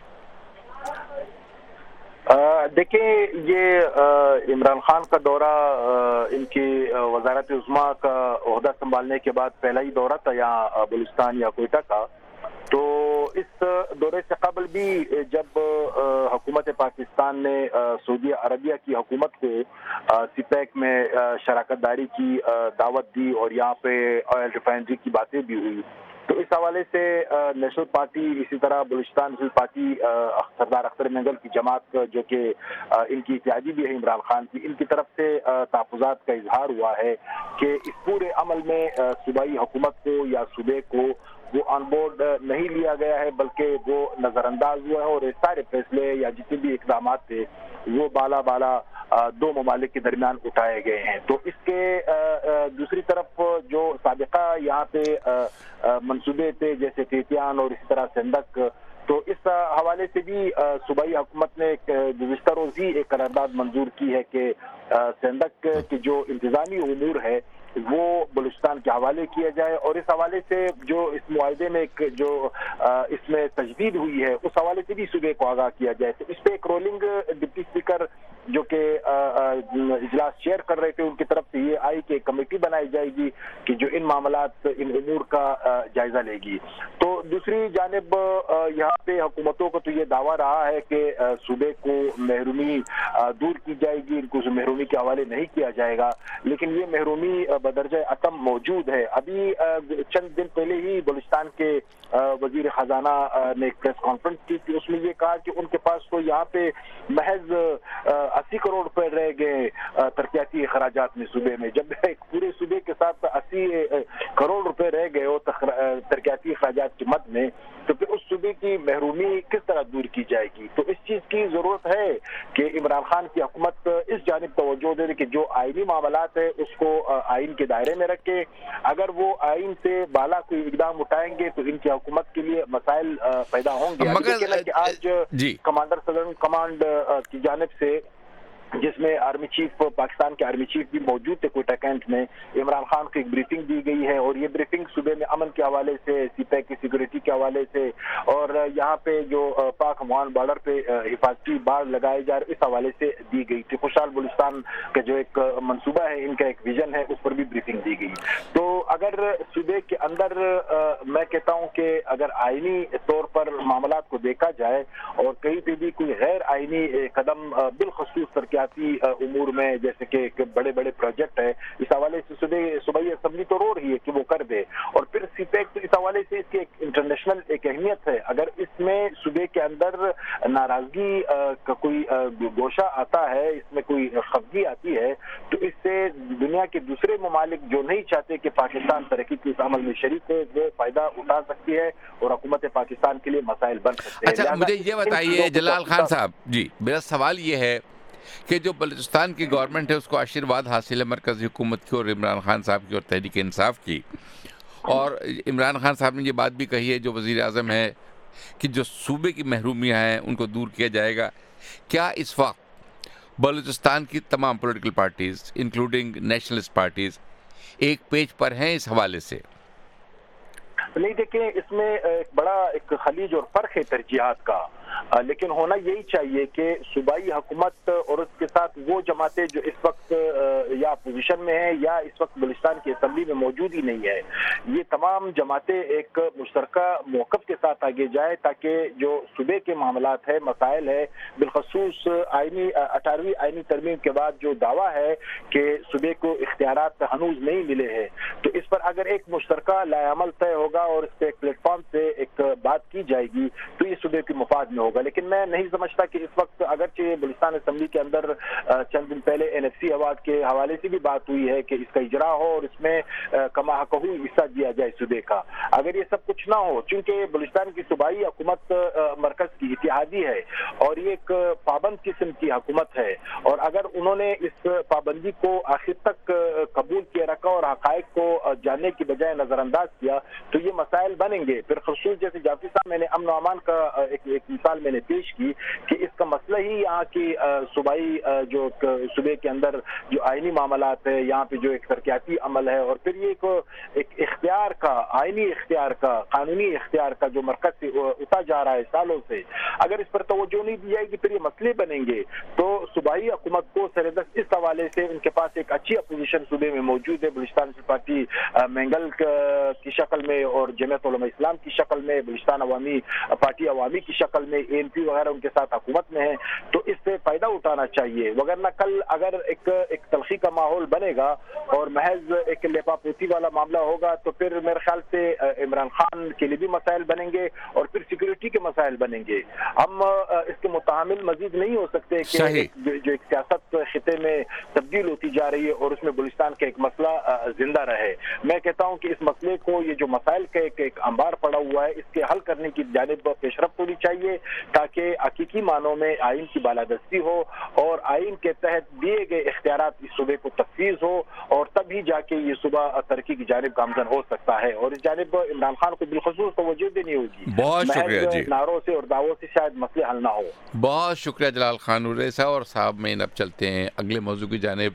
دیکھیں, یہ عمران خان کا دورہ ان کی وزارت عظمیٰ کا عہدہ سنبھالنے کے بعد پہلا ہی دورہ تھا یہاں بلوچستان یا کوئٹہ کا. تو اس دورے سے قبل بھی جب حکومت پاکستان نے سعودی عربیہ کی حکومت کو سی پیک میں شراکت داری کی دعوت دی اور یہاں پہ آئل ریفائنری کی باتیں بھی ہوئی, تو اس حوالے سے نیشنل پارٹی, اسی طرح بلوچستان نیشنل پارٹی سردار اختر مینگل کی جماعت جو کہ ان کی اتحادی بھی ہے عمران خان کی, ان کی طرف سے تحفظات کا اظہار ہوا ہے کہ اس پورے عمل میں صوبائی حکومت کو یا صوبے کو وہ آن بورڈ نہیں لیا گیا ہے, بلکہ وہ نظر انداز ہوا ہے, اور یہ سارے فیصلے یا جتنے بھی اقدامات تھے وہ بالا بالا دو ممالک کے درمیان اٹھائے گئے ہیں. تو اس کے دوسری طرف جو سابقہ یہاں پہ منصوبے تھے جیسے تیتیان اور اسی طرح سندک, تو اس حوالے سے بھی صوبائی حکومت نے گزشتہ روز ہی ایک قرارداد منظور کی ہے کہ سندک کے جو انتظامی امور ہے وہ بلوچستان کے حوالے کیا جائے, اور اس حوالے سے جو اس معاہدے میں ایک جو اس میں تجدید ہوئی ہے اس حوالے سے بھی صوبے کو آگاہ کیا جائے. تو اس پہ ایک رولنگ ڈپٹی اسپیکر جو کہ اجلاس چیئر کر رہے تھے ان کی طرف سے یہ آئی کہ کمیٹی بنائی جائے گی کہ جو ان معاملات ان امور کا جائزہ لے گی. تو دوسری جانب یہاں پہ حکومتوں کو تو یہ دعویٰ رہا ہے کہ صوبے کو محرومی دور کی جائے گی, ان کو محرومی کے حوالے نہیں کیا جائے گا, لیکن یہ محرومی بدرجہ عتم موجود ہے. ابھی چند دن پہلے ہی بلوچستان کے وزیر خزانہ نے ایک پریس کانفرنس کی تھی, اس میں یہ کہا کہ ان کے پاس تو یہاں پہ محض اسی کروڑ روپے رہ گئے ترقیاتی اخراجات میں صوبے میں. جب ایک پورے صوبے کے ساتھ اسی کروڑ روپے رہ گئے ہو ترقیاتی اخراجات کی مد میں, تو پھر اس صوبے کی محرومی کس طرح دور کی جائے گی؟ تو اس چیز کی ضرورت ہے کہ عمران خان کی حکومت اس جانب توجہ دے کہ جو آئینی معاملات ہے اس کو آئین کے دائرے میں رکھے. اگر وہ آئین سے بالا کوئی اقدام اٹھائیں گے تو ان کی حکومت کے لیے مسائل پیدا ہوں گے. مگر کہ آج کمانڈر سدرن کمانڈ کی جانب سے جس میں آرمی چیف پاکستان کے آرمی چیف بھی موجود تھے کوئٹہ کینٹ میں. عمران خان کو ایک بریفنگ دی گئی ہے اور یہ بریفنگ صوبے میں امن کے حوالے سے, سی پیک کی سیکورٹی کے حوالے سے اور یہاں پہ جو پاک افغان بارڈر پہ حفاظتی بار لگائے جا رہے اس حوالے سے دی گئی تھی. خوشحال بلوچستان کا جو ایک منصوبہ ہے, ان کا ایک ویژن ہے, اس پر بھی بریفنگ دی گئی. تو اگر صوبے کے اندر میں کہتا ہوں کہ اگر آئینی طور پر معاملات کو دیکھا جائے اور کہیں پہ بھی کوئی غیر آئینی قدم بالخصوص ترقیاتی امور میں جیسے کہ بڑے بڑے پروجیکٹ ہے, اس حوالے سے صوبائی اسمبلی تو رو رہی ہے کہ وہ کر دے. اور پھر سی پیک تو اس حوالے سے اس کی ایک انٹرنیشنل ایک اہمیت ہے. اگر اس میں صوبے کے اندر ناراضگی کا کوئی گوشہ آتا ہے, اس میں کوئی خفگی آتی ہے, تو اس سے دنیا کے دوسرے ممالک جو نہیں چاہتے کہ پاکستان ترقی کے اس عمل میں شریک ہو وہ فائدہ اٹھا سکتی ہے اور حکومت پاکستان کے لیے مسائل بن سکتے ہیں. اچھا مجھے یہ بتائیے جلال خان صاحب جی, میرا سوال یہ ہے کہ جو بلوچستان کی گورنمنٹ ہے اس کو آشیرواد حاصل ہے مرکزی حکومت کی اور عمران خان صاحب کی اور تحریک انصاف کی, اور عمران خان صاحب نے یہ بات بھی کہی ہے جو وزیر اعظم ہے کہ جو صوبے کی محرومیاں ہیں ان کو دور کیا جائے گا. کیا اس وقت بلوچستان کی تمام political parties including nationalist parties ایک پیج پر ہیں اس حوالے سے؟ نہیں, دیکھیں اس میں ایک بڑا ایک خلیج اور فرق ہے ترجیحات کا, لیکن ہونا یہی چاہیے کہ صوبائی حکومت اور اس کے ساتھ وہ جماعتیں جو اس وقت یا اپوزیشن میں ہیں یا اس وقت بلوچستان کی اسمبلی میں موجود ہی نہیں ہے, یہ تمام جماعتیں ایک مشترکہ موقف کے ساتھ آگے جائے تاکہ جو صوبے کے معاملات ہے, مسائل ہے, بالخصوص آئینی اٹھارہویں آئینی ترمیم کے بعد جو دعویٰ ہے کہ صوبے کو اختیارات ہنوز نہیں ملے ہیں, تو اس پر اگر ایک مشترکہ لائحہ عمل طے ہوگا اور اس پہ ایک پلیٹ فارم سے ایک بات کی جائے گی تو یہ صوبے کے مفاد میں ہوگا. لیکن میں نہیں سمجھتا کہ اس وقت اگرچہ بلوچستان اسمبلی کے اندر چند دن پہلے این ایف سی ایوارڈ کے حوالے سے بھی بات ہوئی ہے کہ اس کا اجرا ہو اور اس میں کما حقہ حصہ دیا جائے صوبے کا, اگر یہ سب کچھ نہ ہو, چونکہ بلوچستان کی صوبائی حکومت مرکز کی اتحادی ہے اور یہ ایک پابند قسم کی حکومت ہے, اور اگر انہوں نے اس پابندی کو آخر تک قبول کیے رکھا اور حقائق کو جاننے کی بجائے نظر انداز کیا تو یہ مسائل بنیں گے. پھر خصوص جیسے جعفری صاحب میں نے امن و امان کا ایک, ایک مثال میں نے پیش کی کہ اس کا مسئلہ ہی یہاں کی صوبائی جو صوبے کے اندر جو آئینی معاملات ہے, یہاں پہ جو ایک ترقیاتی عمل ہے, اور پھر یہ ایک اختیار کا, آئینی اختیار کا, قانونی اختیار کا جو مرکز سے اٹھا جا رہا ہے سالوں سے, اگر اس پر توجہ نہیں دی جائے گی پھر یہ مسئلے بنیں گے. تو صوبائی حکومت کو سردست اس حوالے سے ان کے پاس ایک اچھی اپوزیشن صوبے میں موجود ہے, بلوچستان پارٹی مینگل کی شکل میں اور جمعیت علماء اسلام کی شکل میں, بلوچستان عوامی پارٹی عوامی کی شکل میں, اے این پی وغیرہ ان کے ساتھ حکومت میں ہے, تو اس سے فائدہ اٹھانا چاہیے. وگرنہ کل اگر ایک ایک تلخی کا ماحول بنے گا اور محض ایک لیپا پوتی والا معاملہ ہوگا تو پھر میرے خیال سے عمران خان کے لیے بھی مسائل بنیں گے اور پھر سیکورٹی کے مسائل بنیں گے. ہم اس کے متحمل مزید نہیں ہو سکتے کہ جو ایک سیاست خطے میں تبدیل ہوتی جا رہی ہے اور اس میں بلوچستان کا ایک مسئلہ زندہ رہے. میں کہتا ہوں کہ اس مسئلے کو, یہ جو مسائل کا ایک ایک انبار پڑا ہوا ہے, اس کے حل کرنے کی جانب پیش رفت ہونی چاہیے تاکہ حقیقی معنوں میں آئین کی بالادستی ہو اور آئین کے تحت دیے گئے اختیارات اس صوبے کو تفویض ہو, اور تب ہی جا کے یہ صوبہ ترقی کی جانب گامزن ہو سکتا ہے. اور اس جانب عمران خان کو بالخصوص توجہ دینی ہوگی. بہت شکریہ جی. نعروں سے اور دعووں سے شاید مسئلے حل نہ ہو. بہت شکریہ جلال خان ریسا. اور صاحب میں اب چلتے ہیں اگلے موضوع کی جانب.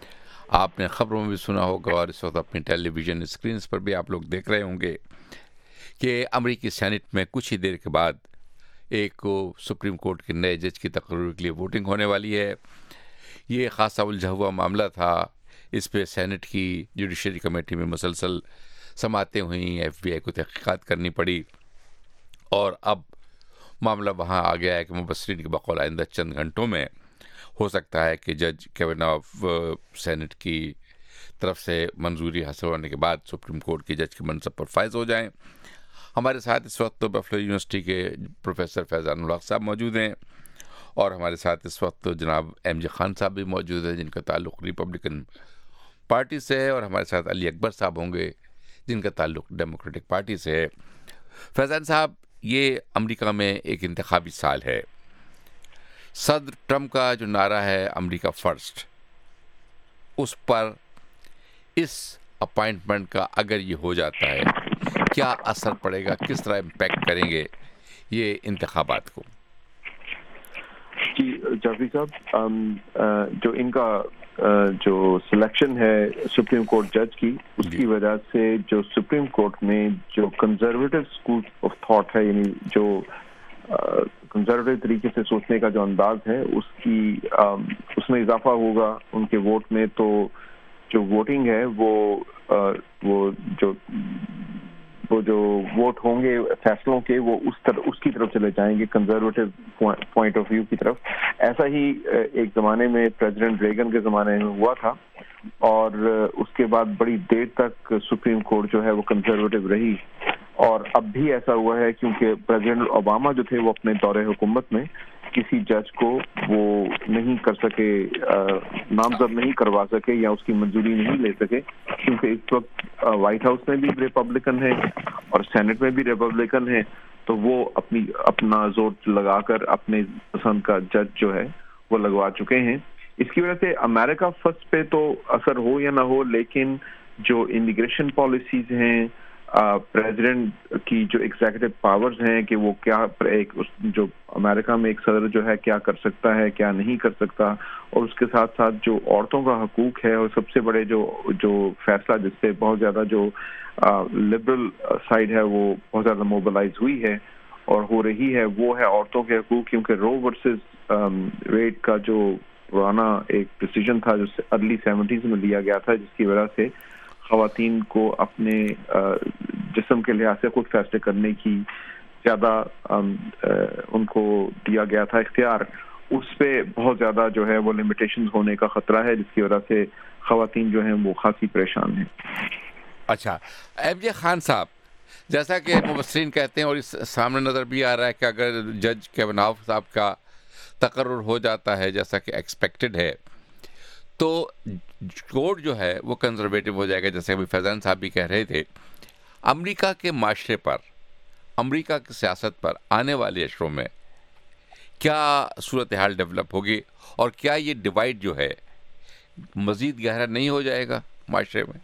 آپ نے خبروں میں بھی سنا ہوگا اور اس وقت اپنی ٹیلی ویژن اسکرینز پر بھی آپ لوگ دیکھ رہے ہوں گے کہ امریکی سینٹ میں کچھ ہی دیر کے بعد ایک سپریم کورٹ کے نئے جج کی تقرری کے لیے ووٹنگ ہونے والی ہے. یہ خاصا الجھا ہوا معاملہ تھا. اس پہ سینٹ کی جوڈیشری کمیٹی میں مسلسل سماعتیں ہوئیں, ایف بی آئی کو تحقیقات کرنی پڑی, اور اب معاملہ وہاں آ گیا ہے کہ مبصرین کے بقول آئندہ چند گھنٹوں میں ہو سکتا ہے کہ جج کیون آف سینٹ کی طرف سے منظوری حاصل ہونے کے بعد سپریم کورٹ کے جج کے منصب پر فائز ہو جائیں. ہمارے ساتھ اس وقت تو بفلو یونیورسٹی کے پروفیسر فیضان الحق صاحب موجود ہیں, اور ہمارے ساتھ اس وقت تو جناب ایم جے خان صاحب بھی موجود ہیں جن کا تعلق ریپبلکن پارٹی سے ہے, اور ہمارے ساتھ علی اکبر صاحب ہوں گے جن کا تعلق ڈیموکریٹک پارٹی سے ہے. فیضان صاحب, یہ امریکہ میں ایک انتخابی سال ہے. صدر ٹرمپ کا جو نعرہ ہے امریکہ فرسٹ, اس پر اس اپائنٹمنٹ کا اگر یہ ہو جاتا ہے کیا اثر پڑے گا, کس طرح امپیکٹ کریں گے یہ انتخابات کو؟ جی جعفری صاحب، جو ان کا جو سلیکشن ہے سپریم کورٹ جج کی، اس کی وجہ سے جو سپریم کورٹ میں جو کنزرویٹو اسکول آف تھاٹ ہے، یعنی جو کنزرویٹو طریقے سے سوچنے کا جو انداز ہے، اس کی اس میں اضافہ ہوگا ان کے ووٹ میں. تو جو ووٹنگ ہے وہ وہ جو وہ جو ووٹ ہوں گے فیصلوں کے، وہ اس طرح اس کی طرف چلے جائیں گے، کنزرویٹو پوائنٹ آف ویو کی طرف. ایسا ہی ایک زمانے میں پریزیڈنٹ ریگن کے زمانے میں ہوا تھا، اور اس کے بعد بڑی دیر تک سپریم کورٹ جو ہے وہ کنزرویٹو رہی. اور اب بھی ایسا ہوا ہے کیونکہ پریزیڈنٹ اوباما جو تھے وہ اپنے دور حکومت میں کسی جج کو وہ نہیں کر سکے، نامزد نہیں کروا سکے یا اس کی منظوری نہیں لے سکے، کیونکہ اس وقت وائٹ ہاؤس میں بھی ریپبلکن ہے اور سینٹ میں بھی ریپبلکن ہے. تو وہ اپنی اپنا زور لگا کر اپنے پسند کا جج جو ہے وہ لگوا چکے ہیں. اس کی وجہ سے امریکہ فرسٹ پہ تو اثر ہو یا نہ ہو، لیکن جو امیگریشن پالیسیز ہیں، پریزیڈنٹ کی جو ایگزیکٹو پاورز ہیں کہ وہ کیا ایک جو امریکہ میں ایک صدر جو ہے کیا کر سکتا ہے کیا نہیں کر سکتا، اور اس کے ساتھ ساتھ جو عورتوں کا حقوق ہے، اور سب سے بڑے جو جو فیصلہ جس سے بہت زیادہ جو لبرل سائڈ ہے وہ بہت زیادہ موبلائز ہوئی ہے اور ہو رہی ہے، وہ ہے عورتوں کے حقوق. کیونکہ رو ورسز ویڈ کا جو پرانا ایک ڈیسیژن تھا جو ارلی سیونٹیز میں لیا گیا تھا، جس کی وجہ سے خواتین کو اپنے جسم کے لحاظ سے خود فیصلے کرنے کی زیادہ ان کو دیا گیا تھا اختیار، اس پہ بہت زیادہ جو ہے وہ لمیٹیشنز ہونے کا خطرہ ہے، جس کی وجہ سے خواتین جو ہیں وہ خاصی پریشان ہیں. اچھا ایم جے خان صاحب، جیسا کہ مبصرین کہتے ہیں اور اس سامنے نظر بھی آ رہا ہے کہ اگر جج کیوناؤ صاحب کا تقرر ہو جاتا ہے جیسا کہ ایکسپیکٹڈ ہے، تو کورٹ جو ہے وہ کنزرویٹو ہو جائے گا، جیسے ابھی فیضان صاحب بھی کہہ رہے تھے. امریکہ کے معاشرے پر، امریکہ کی سیاست پر آنے والے اشروں میں کیا صورتحال ڈیولپ ہوگی، اور کیا یہ ڈیوائڈ جو ہے مزید گہرا نہیں ہو جائے گا معاشرے میں؟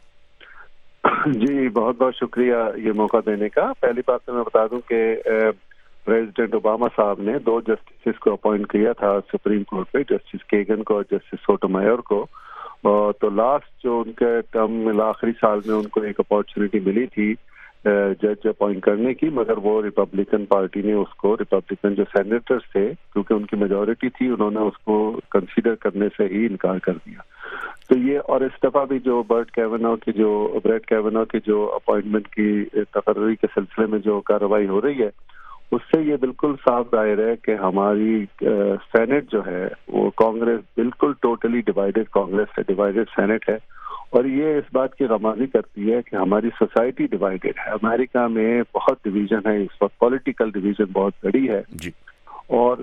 جی بہت بہت شکریہ یہ موقع دینے کا. پہلی بات تو میں بتا دوں کہ پریزیڈنٹ اوباما صاحب نے دو جسٹسز کو اپوائنٹ کیا تھا سپریم کورٹ پہ، جسٹس کیگن کو اور جسٹس سوٹومایور کو. تو لاسٹ جو ان کے ٹرم میں آخری سال میں ان کو ایک اپارچونیٹی ملی تھی جج اپوائنٹ کرنے کی، مگر وہ ریپبلکن پارٹی نے اس کو، ریپبلکن جو سینیٹرز تھے کیونکہ ان کی میجورٹی تھی، انہوں نے اس کو کنسیڈر کرنے سے ہی انکار کر دیا. تو یہ اور اس دفعہ بھی جو برٹ کیوناؤ کی جو بریٹ کیوناؤ کی جو اپوائنٹمنٹ کی تقرری کے سلسلے میں جو کارروائی ہو رہی ہے، اس سے یہ بالکل صاف ظاہر ہے کہ ہماری سینٹ جو ہے وہ کانگریس بالکل ٹوٹلی ڈیوائیڈڈ کانگریس ہے، ڈیوائیڈڈ سینٹ ہے. اور یہ اس بات کی غمازی کرتی ہے کہ ہماری سوسائٹی ڈیوائیڈڈ ہے. امریکہ میں بہت ڈویژن ہے اس وقت، پولیٹیکل ڈویژن بہت بڑی ہے جی، اور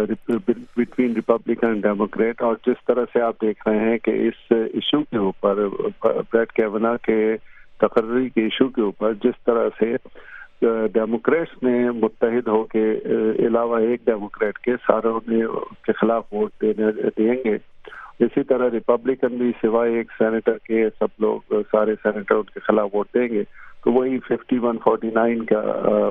بٹوین ریپبلکن اینڈ ڈیموکریٹ. اور جس طرح سے آپ دیکھ رہے ہیں کہ اس ایشو کے اوپر، بریٹ کیوناؤ کے تقرری کے ایشو کے اوپر جس طرح سے ڈیموکریٹس نے متحد ہو کے علاوہ ایک ڈیموکریٹ کے ساروں نے کے خلاف ووٹ دینے دیں گے، اسی طرح ریپبلکن بھی سوائے ایک سینیٹر کے سب لوگ سارے سینیٹر ان کے خلاف ووٹ دیں گے. تو وہی ففٹی ون فورٹی نائن کا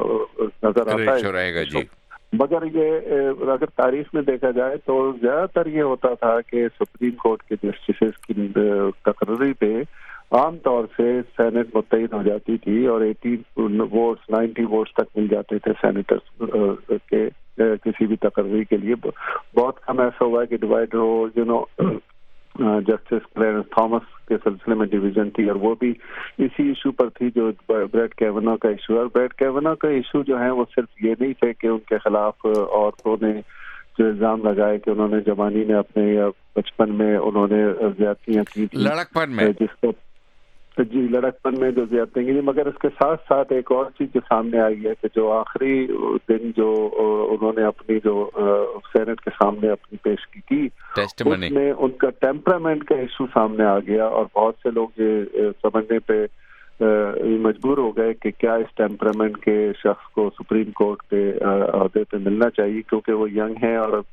نظر آتا ہے. مگر یہ اگر تاریخ میں دیکھا جائے تو زیادہ تر یہ ہوتا تھا کہ سپریم کورٹ کے جسٹسز کی تقرری پہ عام طور سے سینٹ متحد ہو جاتی تھی اور ایٹی ووٹس نائنٹی ووٹس تک مل جاتے تھے سینیٹرز کے کسی بھی تقرری کے لیے. بہت کم ایسا ہوا ہے کہ ڈیوائڈ ہو، you know justice Clarence Thomas کے سلسلے میں ڈویژن تھی، اور وہ بھی اسی ایشو پر تھی جو بریٹ کیوناؤ کا ایشو ہے. اور بریٹ کیوناؤ کا ایشو جو ہے وہ صرف یہ نہیں تھے کہ ان کے خلاف عورتوں نے جو الزام لگائے کہ انہوں نے جوانی میں اپنے یا بچپن میں انہوں نے زیادتیاں کی تھی، لڑکپن میں جس کو جی لڑکپن میں جو زیادتی کی، مگر اس کے ساتھ ساتھ ایک اور چیز جو سامنے آئی ہے کہ جو آخری دن جو انہوں نے اپنی جو سینٹ کے سامنے اپنی پیش کی تھی، اس میں ان کا ٹیمپرامنٹ کا ایشو سامنے آ گیا، اور بہت سے لوگ یہ سمجھنے پہ مجبور ہو گئے کہ کیا اس ٹیمپرامنٹ کے شخص کو سپریم کورٹ پہ عہدے پہ ملنا چاہیے، کیونکہ وہ ینگ ہیں اور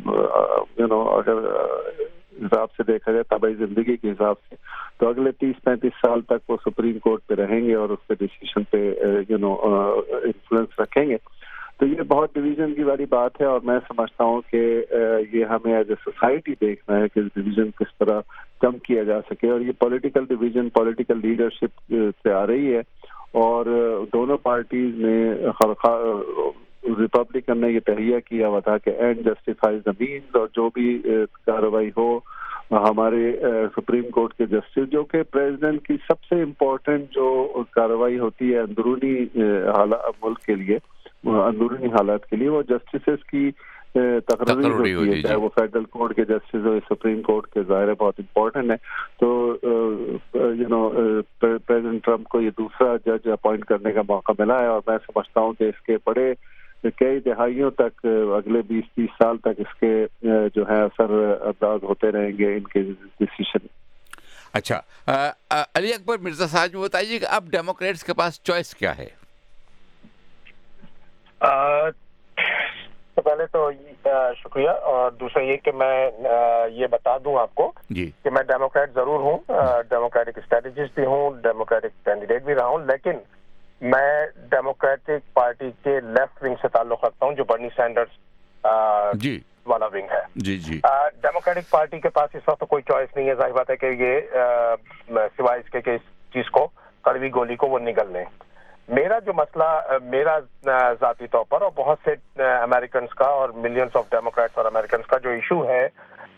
یو نو اگر حساب سے دیکھا جائے طبعی زندگی کے حساب سے تو اگلے تیس پینتیس سال تک وہ سپریم کورٹ پہ رہیں گے اور اس پہ ڈیسیشن پہ یو نو انفلوئنس رکھیں گے. تو یہ بہت ڈویژن کی والی بات ہے، اور میں سمجھتا ہوں کہ یہ ہمیں ایز اے سوسائٹی دیکھنا ہے کہ ڈویژن کس طرح کم کیا جا سکے، اور یہ پولیٹیکل ڈویژن پولیٹیکل لیڈرشپ سے آ رہی ہے، اور دونوں پارٹیز نے ریپبلکن نے یہ تہیہ کیا ہوا تھا کہ اینڈ جسٹیفائز دا مینز، اور جو بھی کارروائی ہو ہمارے سپریم کورٹ کے جسٹس، جو کہ پریزیڈنٹ کی سب سے امپورٹنٹ جو کارروائی ہوتی ہے اندرونی ملک کے لیے، اندرونی حالات کے لیے، وہ جسٹسز کی تقرری ہوتی ہے، چاہے وہ فیڈرل کورٹ کے جسٹس ہو، سپریم کورٹ کے، ظاہر ہے بہت امپورٹنٹ ہے۔ تو یو نو پریزیڈنٹ ٹرمپ کو یہ دوسرا جج اپوائنٹ کرنے کا موقع ملا ہے، اور میں سمجھتا ہوں کہ اس کے بڑے کئی دہائیوں تک، اگلے بیس تیس سال تک اس کے جو ہے اثر انداز ہوتے رہیں گے ان کے ڈیسیشن۔ اچھا علی اکبر مرزا صاحب بتائیے کہ اب ڈیموکریٹس کے پاس چوائس کیا ہے؟ تو پہلے تو شکریہ، اور دوسرا یہ کہ میں یہ بتا دوں آپ کو جی کہ میں ڈیموکریٹ ضرور ہوں، ڈیموکریٹک اسٹریٹجسٹ بھی ہوں، ڈیموکریٹک کینڈیڈیٹ بھی رہا ہوں، لیکن میں ڈیموکریٹک پارٹی کے لیفٹ ونگ سے تعلق رکھتا ہوں جو برنی سینڈرز جی والا ونگ ہے۔ جی جی ڈیموکریٹک پارٹی کے پاس اس وقت کوئی چوائس نہیں ہے، ظاہر بات ہے کہ یہ سوائے اس کے کہ اس چیز کو، کڑوی گولی کو وہ نگل لیں۔ میرا جو مسئلہ میرا ذاتی طور پر اور بہت سے امریکنز کا اور ملینز آف ڈیموکریٹس اور امریکنز کا جو ایشو ہے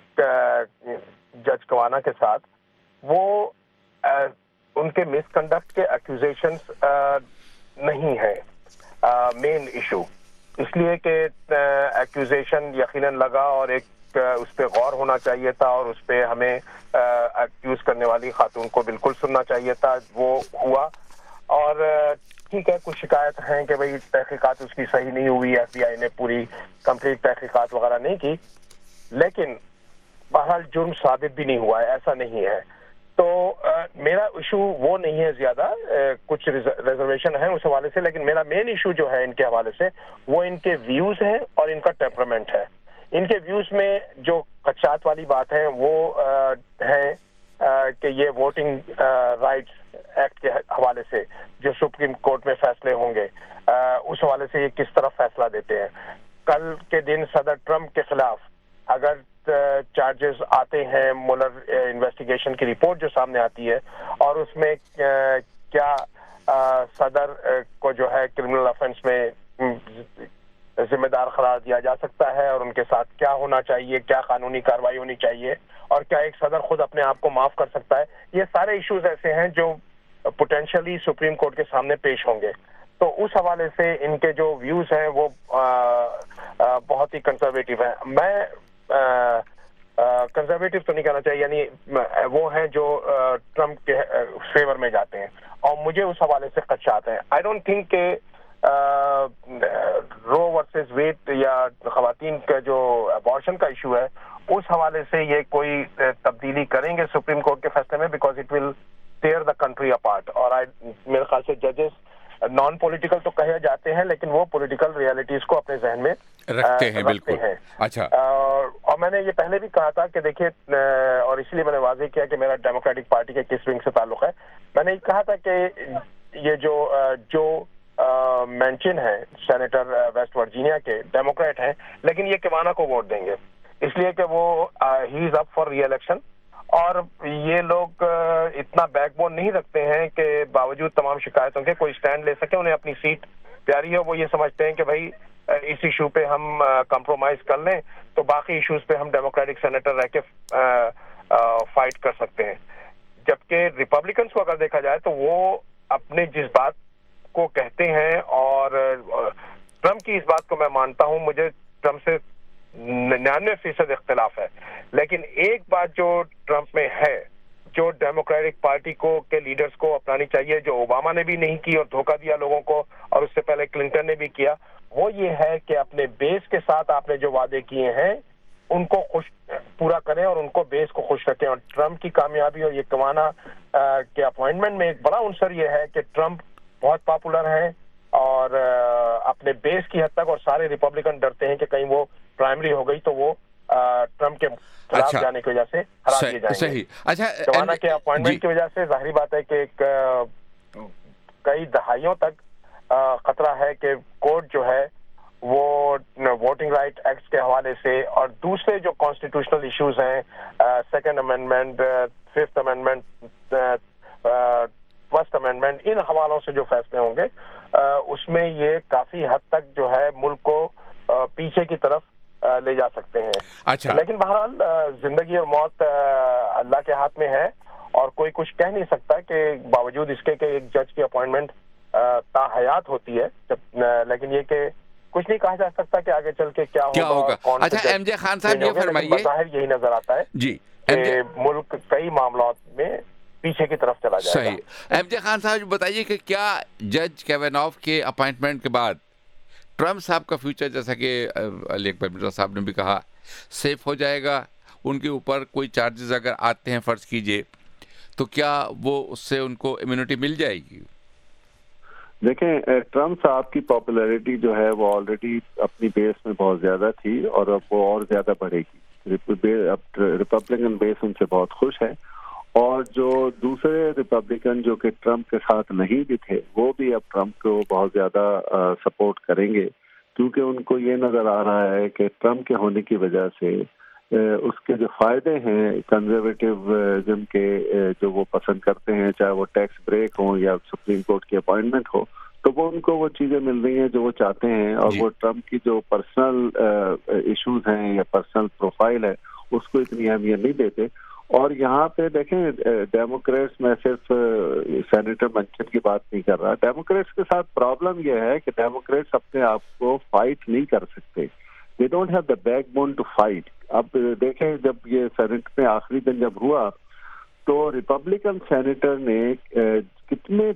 جج کوانا کے ساتھ، وہ ان کے مس کنڈکٹ کے ایکوزیشنز نہیں ہے مین ایشو، اس لیے کہ ایکوزیشن یقیناً لگا اور ایک اس پہ غور ہونا چاہیے تھا، اور اس پہ ہمیں ایکوز کرنے والی خاتون کو بالکل سننا چاہیے تھا، وہ ہوا۔ اور ٹھیک ہے کچھ شکایت ہیں کہ بھئی تحقیقات اس کی صحیح نہیں ہوئی، ایف بی آئی نے پوری کمپلیٹ تحقیقات وغیرہ نہیں کی، لیکن بہرحال جرم ثابت بھی نہیں ہوا ہے، ایسا نہیں ہے۔ تو میرا ایشو وہ نہیں ہے زیادہ، کچھ ریزرویشن ہیں اس حوالے سے، لیکن میرا مین ایشو جو ہے ان کے حوالے سے وہ ان کے ویوز ہیں اور ان کا ٹیمپرامنٹ ہے۔ ان کے ویوز میں جو خدشات والی بات ہے وہ ہے کہ یہ ووٹنگ رائٹس ایکٹ کے حوالے سے جو سپریم کورٹ میں فیصلے ہوں گے، اس حوالے سے یہ کس طرح فیصلہ دیتے ہیں۔ کل کے دن صدر ٹرمپ کے خلاف اگر چارجز آتے ہیں، مولر انویسٹیگیشن کی رپورٹ جو سامنے آتی ہے، اور اس میں کیا صدر کو جو ہے کرمنل افینس میں ذمہ دار قرار دیا جا سکتا ہے، اور ان کے ساتھ کیا ہونا چاہیے، کیا قانونی کارروائی ہونی چاہیے، اور کیا ایک صدر خود اپنے آپ کو معاف کر سکتا ہے، یہ سارے ایشوز ایسے ہیں جو پوٹینشلی سپریم کورٹ کے سامنے پیش ہوں گے۔ تو اس حوالے سے ان کے جو ویوز ہیں وہ بہت ہی کنزرویٹو ہیں۔ میں کنزرویٹو تو نہیں کہنا چاہیے، یعنی وہ ہیں جو ٹرمپ کے فیور میں جاتے ہیں، اور مجھے اس حوالے سے خدشات ہیں۔ آئی ڈونٹ تھنک کہ رو ورسز ویٹ یا خواتین کا جو ابارشن کا ایشو ہے اس حوالے سے یہ کوئی تبدیلی کریں گے سپریم کورٹ کے فیصلے میں، because it will tear the country apart. اور میرے خیال سے ججز نان پولیٹیکل تو کہے جاتے ہیں، لیکن وہ پولیٹیکل ریالٹیز کو اپنے ذہن میں رکھتے ہیں، بالکل۔ اچھا، اور میں نے یہ پہلے بھی کہا تھا کہ دیکھیے، اور اسی لیے میں نے واضح کیا کہ میرا ڈیموکریٹک پارٹی کے کس ونگ سے تعلق ہے۔ میں نے یہ کہا تھا کہ یہ جو جو مینچن ہے سینیٹر ویسٹ ورجینیا کے، ڈیموکریٹ ہیں، لیکن یہ کوانا کو ووٹ دیں گے، اس لیے کہ وہ ہی از اپ فار ری الیکشن، اور یہ لوگ اتنا بیک بون نہیں رکھتے ہیں کہ باوجود تمام شکایتوں کے کوئی سٹینڈ لے سکیں، انہیں اپنی سیٹ پیاری ہے، وہ یہ سمجھتے ہیں کہ بھائی اس ایشو پہ ہم کمپرومائز کر لیں تو باقی ایشوز پہ ہم ڈیموکریٹک سینیٹر رہ کے فائٹ کر سکتے ہیں۔ جبکہ ریپبلکنس کو اگر دیکھا جائے تو وہ اپنے جس بات کو کہتے ہیں، اور ٹرمپ کی اس بات کو میں مانتا ہوں، مجھے ٹرمپ سے ننانوے فیصد اختلاف ہے، لیکن ایک بات جو ٹرمپ میں ہے جو ڈیموکریٹک پارٹی کو کے لیڈرز کو اپنانی چاہیے، جو اوباما نے بھی نہیں کی اور دھوکہ دیا لوگوں کو، اور اس سے پہلے کلنٹن نے بھی کیا، وہ یہ ہے کہ اپنے بیس کے ساتھ آپ نے جو وعدے کیے ہیں ان کو خوش پورا کریں اور ان کو بیس کو خوش رکھیں۔ اور ٹرمپ کی کامیابی اور یہ کوانا کے اپوائنٹمنٹ میں ایک بڑا عنصر یہ ہے کہ ٹرمپ بہت پاپولر ہیں اور اپنے بیس کی حد تک، اور سارے ریپبلکن ڈرتے ہیں کہ کہیں وہ پرائمری ہو گئی تو وہ ٹرمپ کے خلاف جانے کی وجہ سے ہرا دیے جائیں گے۔ اچھا، کوانا کے اپوائنٹمنٹ کی وجہ سے ظاہری بات ہے کہ کئی دہائیوں تک خطرہ ہے کہ کورٹ جو ہے وہ ووٹنگ رائٹ ایکٹ کے حوالے سے اور دوسرے جو کانسٹیٹیوشنل ایشوز ہیں, second amendment, fifth amendment, first amendment, ان حوالوں سے جو فیصلے ہوں گے اس میں یہ کافی حد تک جو ہے ملک کو پیچھے کی طرف لے جا سکتے ہیں. اچھا. لیکن بہرحال زندگی اور موت اللہ کے ہاتھ میں ہے اور کوئی کچھ کہہ نہیں سکتا کہ باوجود اس کے کہ ایک جج کی اپوائنٹمنٹ تا حیات ہوتی ہے جب, لیکن یہ کہ کچھ نہیں کہا جا سکتا کہ آگے چل کے کیا ہوگا. اچھا ایم جے خان صاحب یہ فرمائیے, بظاہر یہی نظر آتا ہے جی کہ ملک کئی معاملات میں پیچھے کی طرف چلا جائے گا. صحیح. ایم جے خان صاحب بتائیے کہ کیا جج کیوینوف کے اپائنٹمنٹ کے بعد ٹرمپ صاحب کا فیوچر, جیسا کہ علی اکبر مرزا صاحب نے بھی کہا, سیف ہو جائے گا؟ ان کے اوپر کوئی چارجز اگر آتے ہیں فرض کیجئے تو کیا وہ اس سے ان کو امیونٹی مل جائے گی؟ دیکھیں, ٹرمپ صاحب کی پاپولیرٹی جو ہے وہ آلریڈی اپنی بیس میں بہت زیادہ تھی اور اب وہ اور زیادہ بڑھے گی. اب ریپبلکن بیس ان سے بہت خوش ہے اور جو دوسرے ریپبلکن جو کہ ٹرمپ کے ساتھ نہیں بھی تھے وہ بھی اب ٹرمپ کو بہت زیادہ سپورٹ کریں گے, کیونکہ ان کو یہ نظر آ رہا ہے کہ ٹرمپ کے ہونے کی وجہ سے اس کے جو فائدے ہیں کنزرویٹیوزم کے جو وہ پسند کرتے ہیں, چاہے وہ ٹیکس بریک ہوں یا سپریم کورٹ کی اپوائنٹمنٹ ہو, تو وہ ان کو وہ چیزیں مل رہی ہیں جو وہ چاہتے ہیں. اور وہ ٹرمپ کی جو پرسنل ایشوز ہیں یا پرسنل پروفائل ہے اس کو اتنی اہمیت نہیں دیتے. اور یہاں پہ دیکھیں, ڈیموکریٹس, میں صرف سینیٹر منچن کی بات نہیں کر رہا, ڈیموکریٹس کے ساتھ پرابلم یہ ہے کہ ڈیموکریٹس اپنے آپ کو فائٹ نہیں کر سکتے. They don't have the backbone to fight. اب دیکھیں, جب یہ سینٹ میں آخری دن جب ہوا تو ریپبلکن سینیٹر نے کتنے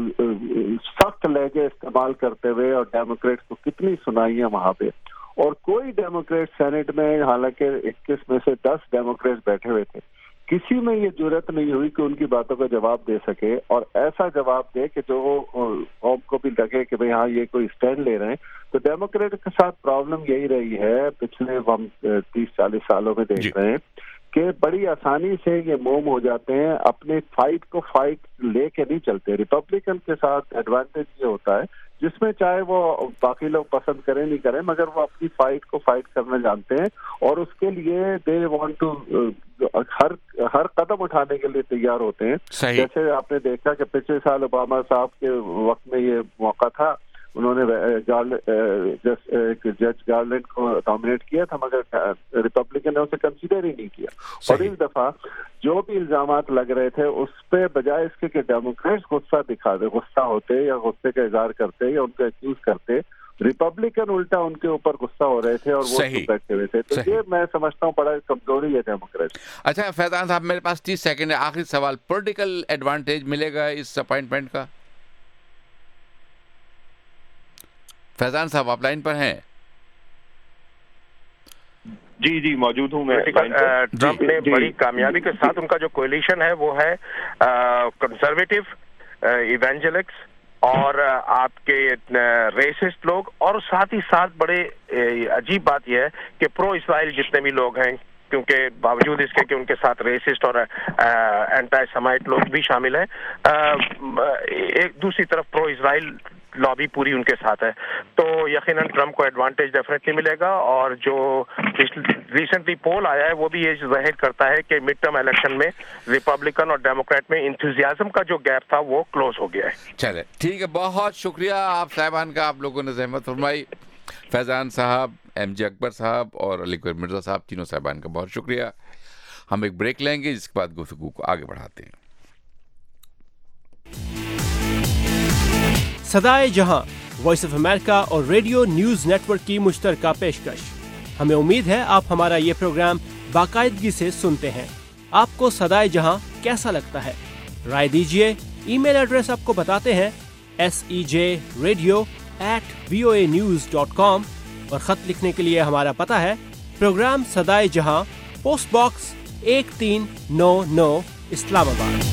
سخت لہجے استعمال کرتے ہوئے اور ڈیموکریٹس کو کتنی سنائی ہے وہاں پہ, اور کوئی ڈیموکریٹ سینٹ میں, حالانکہ اکیس میں سے دس ڈیموکریٹ بیٹھے ہوئے تھے, کسی میں یہ جرات نہیں ہوئی کہ ان کی باتوں کا جواب دے سکے اور ایسا جواب دے کہ جو قوم کو بھی لگے کہ بھئی ہاں یہ کوئی اسٹینڈ لے رہے ہیں. تو ڈیموکریٹ کے ساتھ پرابلم یہی رہی ہے پچھلے ہم تیس چالیس سالوں میں دیکھ رہے ہیں کہ بڑی آسانی سے یہ موم ہو جاتے ہیں, اپنے فائٹ کو فائٹ لے کے نہیں چلتے. ریپبلکن کے ساتھ ایڈوانٹیج یہ ہوتا ہے جس میں چاہے وہ باقی لوگ پسند کریں نہیں کریں مگر وہ اپنی فائٹ کو فائٹ کرنا جانتے ہیں اور اس کے لیے دے وانٹ ٹو ہر ہر قدم اٹھانے کے لیے تیار ہوتے ہیں. جیسے آپ نے دیکھا کہ پچھلے سال اوباما صاحب کے وقت میں یہ موقع تھا, انہوں نے جج گارلینڈ کو نامنیٹ کیا تھا مگر ریپبلکن نے اسے کنسیڈر ہی نہیں کیا. اور اس دفعہ جو بھی الزامات لگ رہے تھے اس پہ بجائے اس کے کہ ڈیموکریٹس غصہ دکھا دے, غصہ ہوتے یا غصے کا اظہار کرتے یا ان کو ایکیوز کرتے, ریپبلکن الٹا ان کے اوپر غصہ ہو رہے تھے اور وہ بیٹھے ہوئے تھے. تو یہ میں سمجھتا ہوں بڑا کمزوری ہے ڈیموکریٹ. اچھا فیضان صاحب, میرے پاس تیس سیکنڈ ہے, آخری سوال, پولیٹیکل ایڈوانٹیج ملے گا اس اپائنٹمنٹ کا؟ فیضان صاحب آپ لائن پر ہیں؟ جی جی موجود ہوں میں. ٹرمپ نے بڑی کامیابی کے ساتھ ان کا جو کولیشن ہے وہ ہے کنزرویٹو, ایونجلکس اور آپ کے ریسسٹ لوگ, اور ساتھ ہی ساتھ بڑے عجیب بات یہ ہے کہ پرو اسرائیل جتنے بھی لوگ ہیں, کیونکہ باوجود اس کے کہ ان کے ساتھ ریسسٹ اور اینٹائی سمائٹ لوگ بھی شامل ہیں, ایک دوسری طرف پرو اسرائیل لابی پوری ان کے ساتھ ہے. تو یقیناً ٹرمپ کو ایڈوانٹیج ڈیفینیٹلی ملے گا. اور جو ریسنٹلی پول آیا ہے وہ بھی یہ ظاہر کرتا ہے کہ مڈ ٹرم الیکشن میں ریپبلکن اور ڈیموکریٹ میں انتھوزیازم کا جو گیپ تھا وہ کلوز ہو گیا ہے. چلے ٹھیک ہے, بہت شکریہ آپ صاحبان کا, آپ لوگوں نے زحمت فرمائی. فیضان صاحب, ایم جے اکبر صاحب اور علی اکبر مرزا صاحب, تینوں صاحبان کا بہت شکریہ. ہم ایک بریک لیں گے, جس کے بعد گفتگو کو آگے بڑھاتے ہیں. صدائے جہاں وائس آف امریکہ اور ریڈیو نیوز نیٹ ورک کی مشترکہ پیشکش. ہمیں امید ہے آپ ہمارا یہ پروگرام باقاعدگی سے سنتے ہیں. آپ کو صدائے جہاں کیسا لگتا ہے؟ رائے دیجیے. ای میل ایڈریس آپ کو بتاتے ہیں, S E J radio at V O A news dot com, اور خط لکھنے کے لیے ہمارا پتہ ہے پروگرام صدائے جہاں, پوسٹ باکس ایک تین نو نو, اسلام آباد.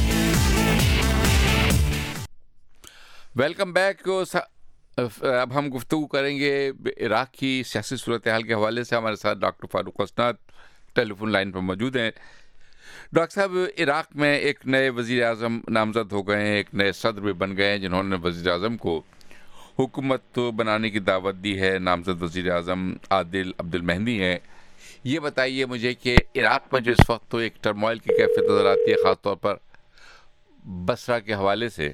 Welcome back. اب ہم گفتگو کریں گے عراق کی سیاسی صورتحال کے حوالے سے. ہمارے ساتھ ڈاکٹر فاروق اسناد ٹیلی فون لائن پر موجود ہیں. ڈاکٹر صاحب, عراق میں ایک نئے وزیر اعظم نامزد ہو گئے ہیں, ایک نئے صدر بھی بن گئے ہیں جنہوں نے وزیر اعظم کو حکومت تو بنانے کی دعوت دی ہے، نامزد وزیر اعظم عادل عبد المہدی ہیں. یہ بتائیے مجھے کہ عراق میں جو اس وقت تو ایک ٹرموائل کی کیفیت نظر آتی ہے، خاص طور پر بصرہ کے حوالے سے.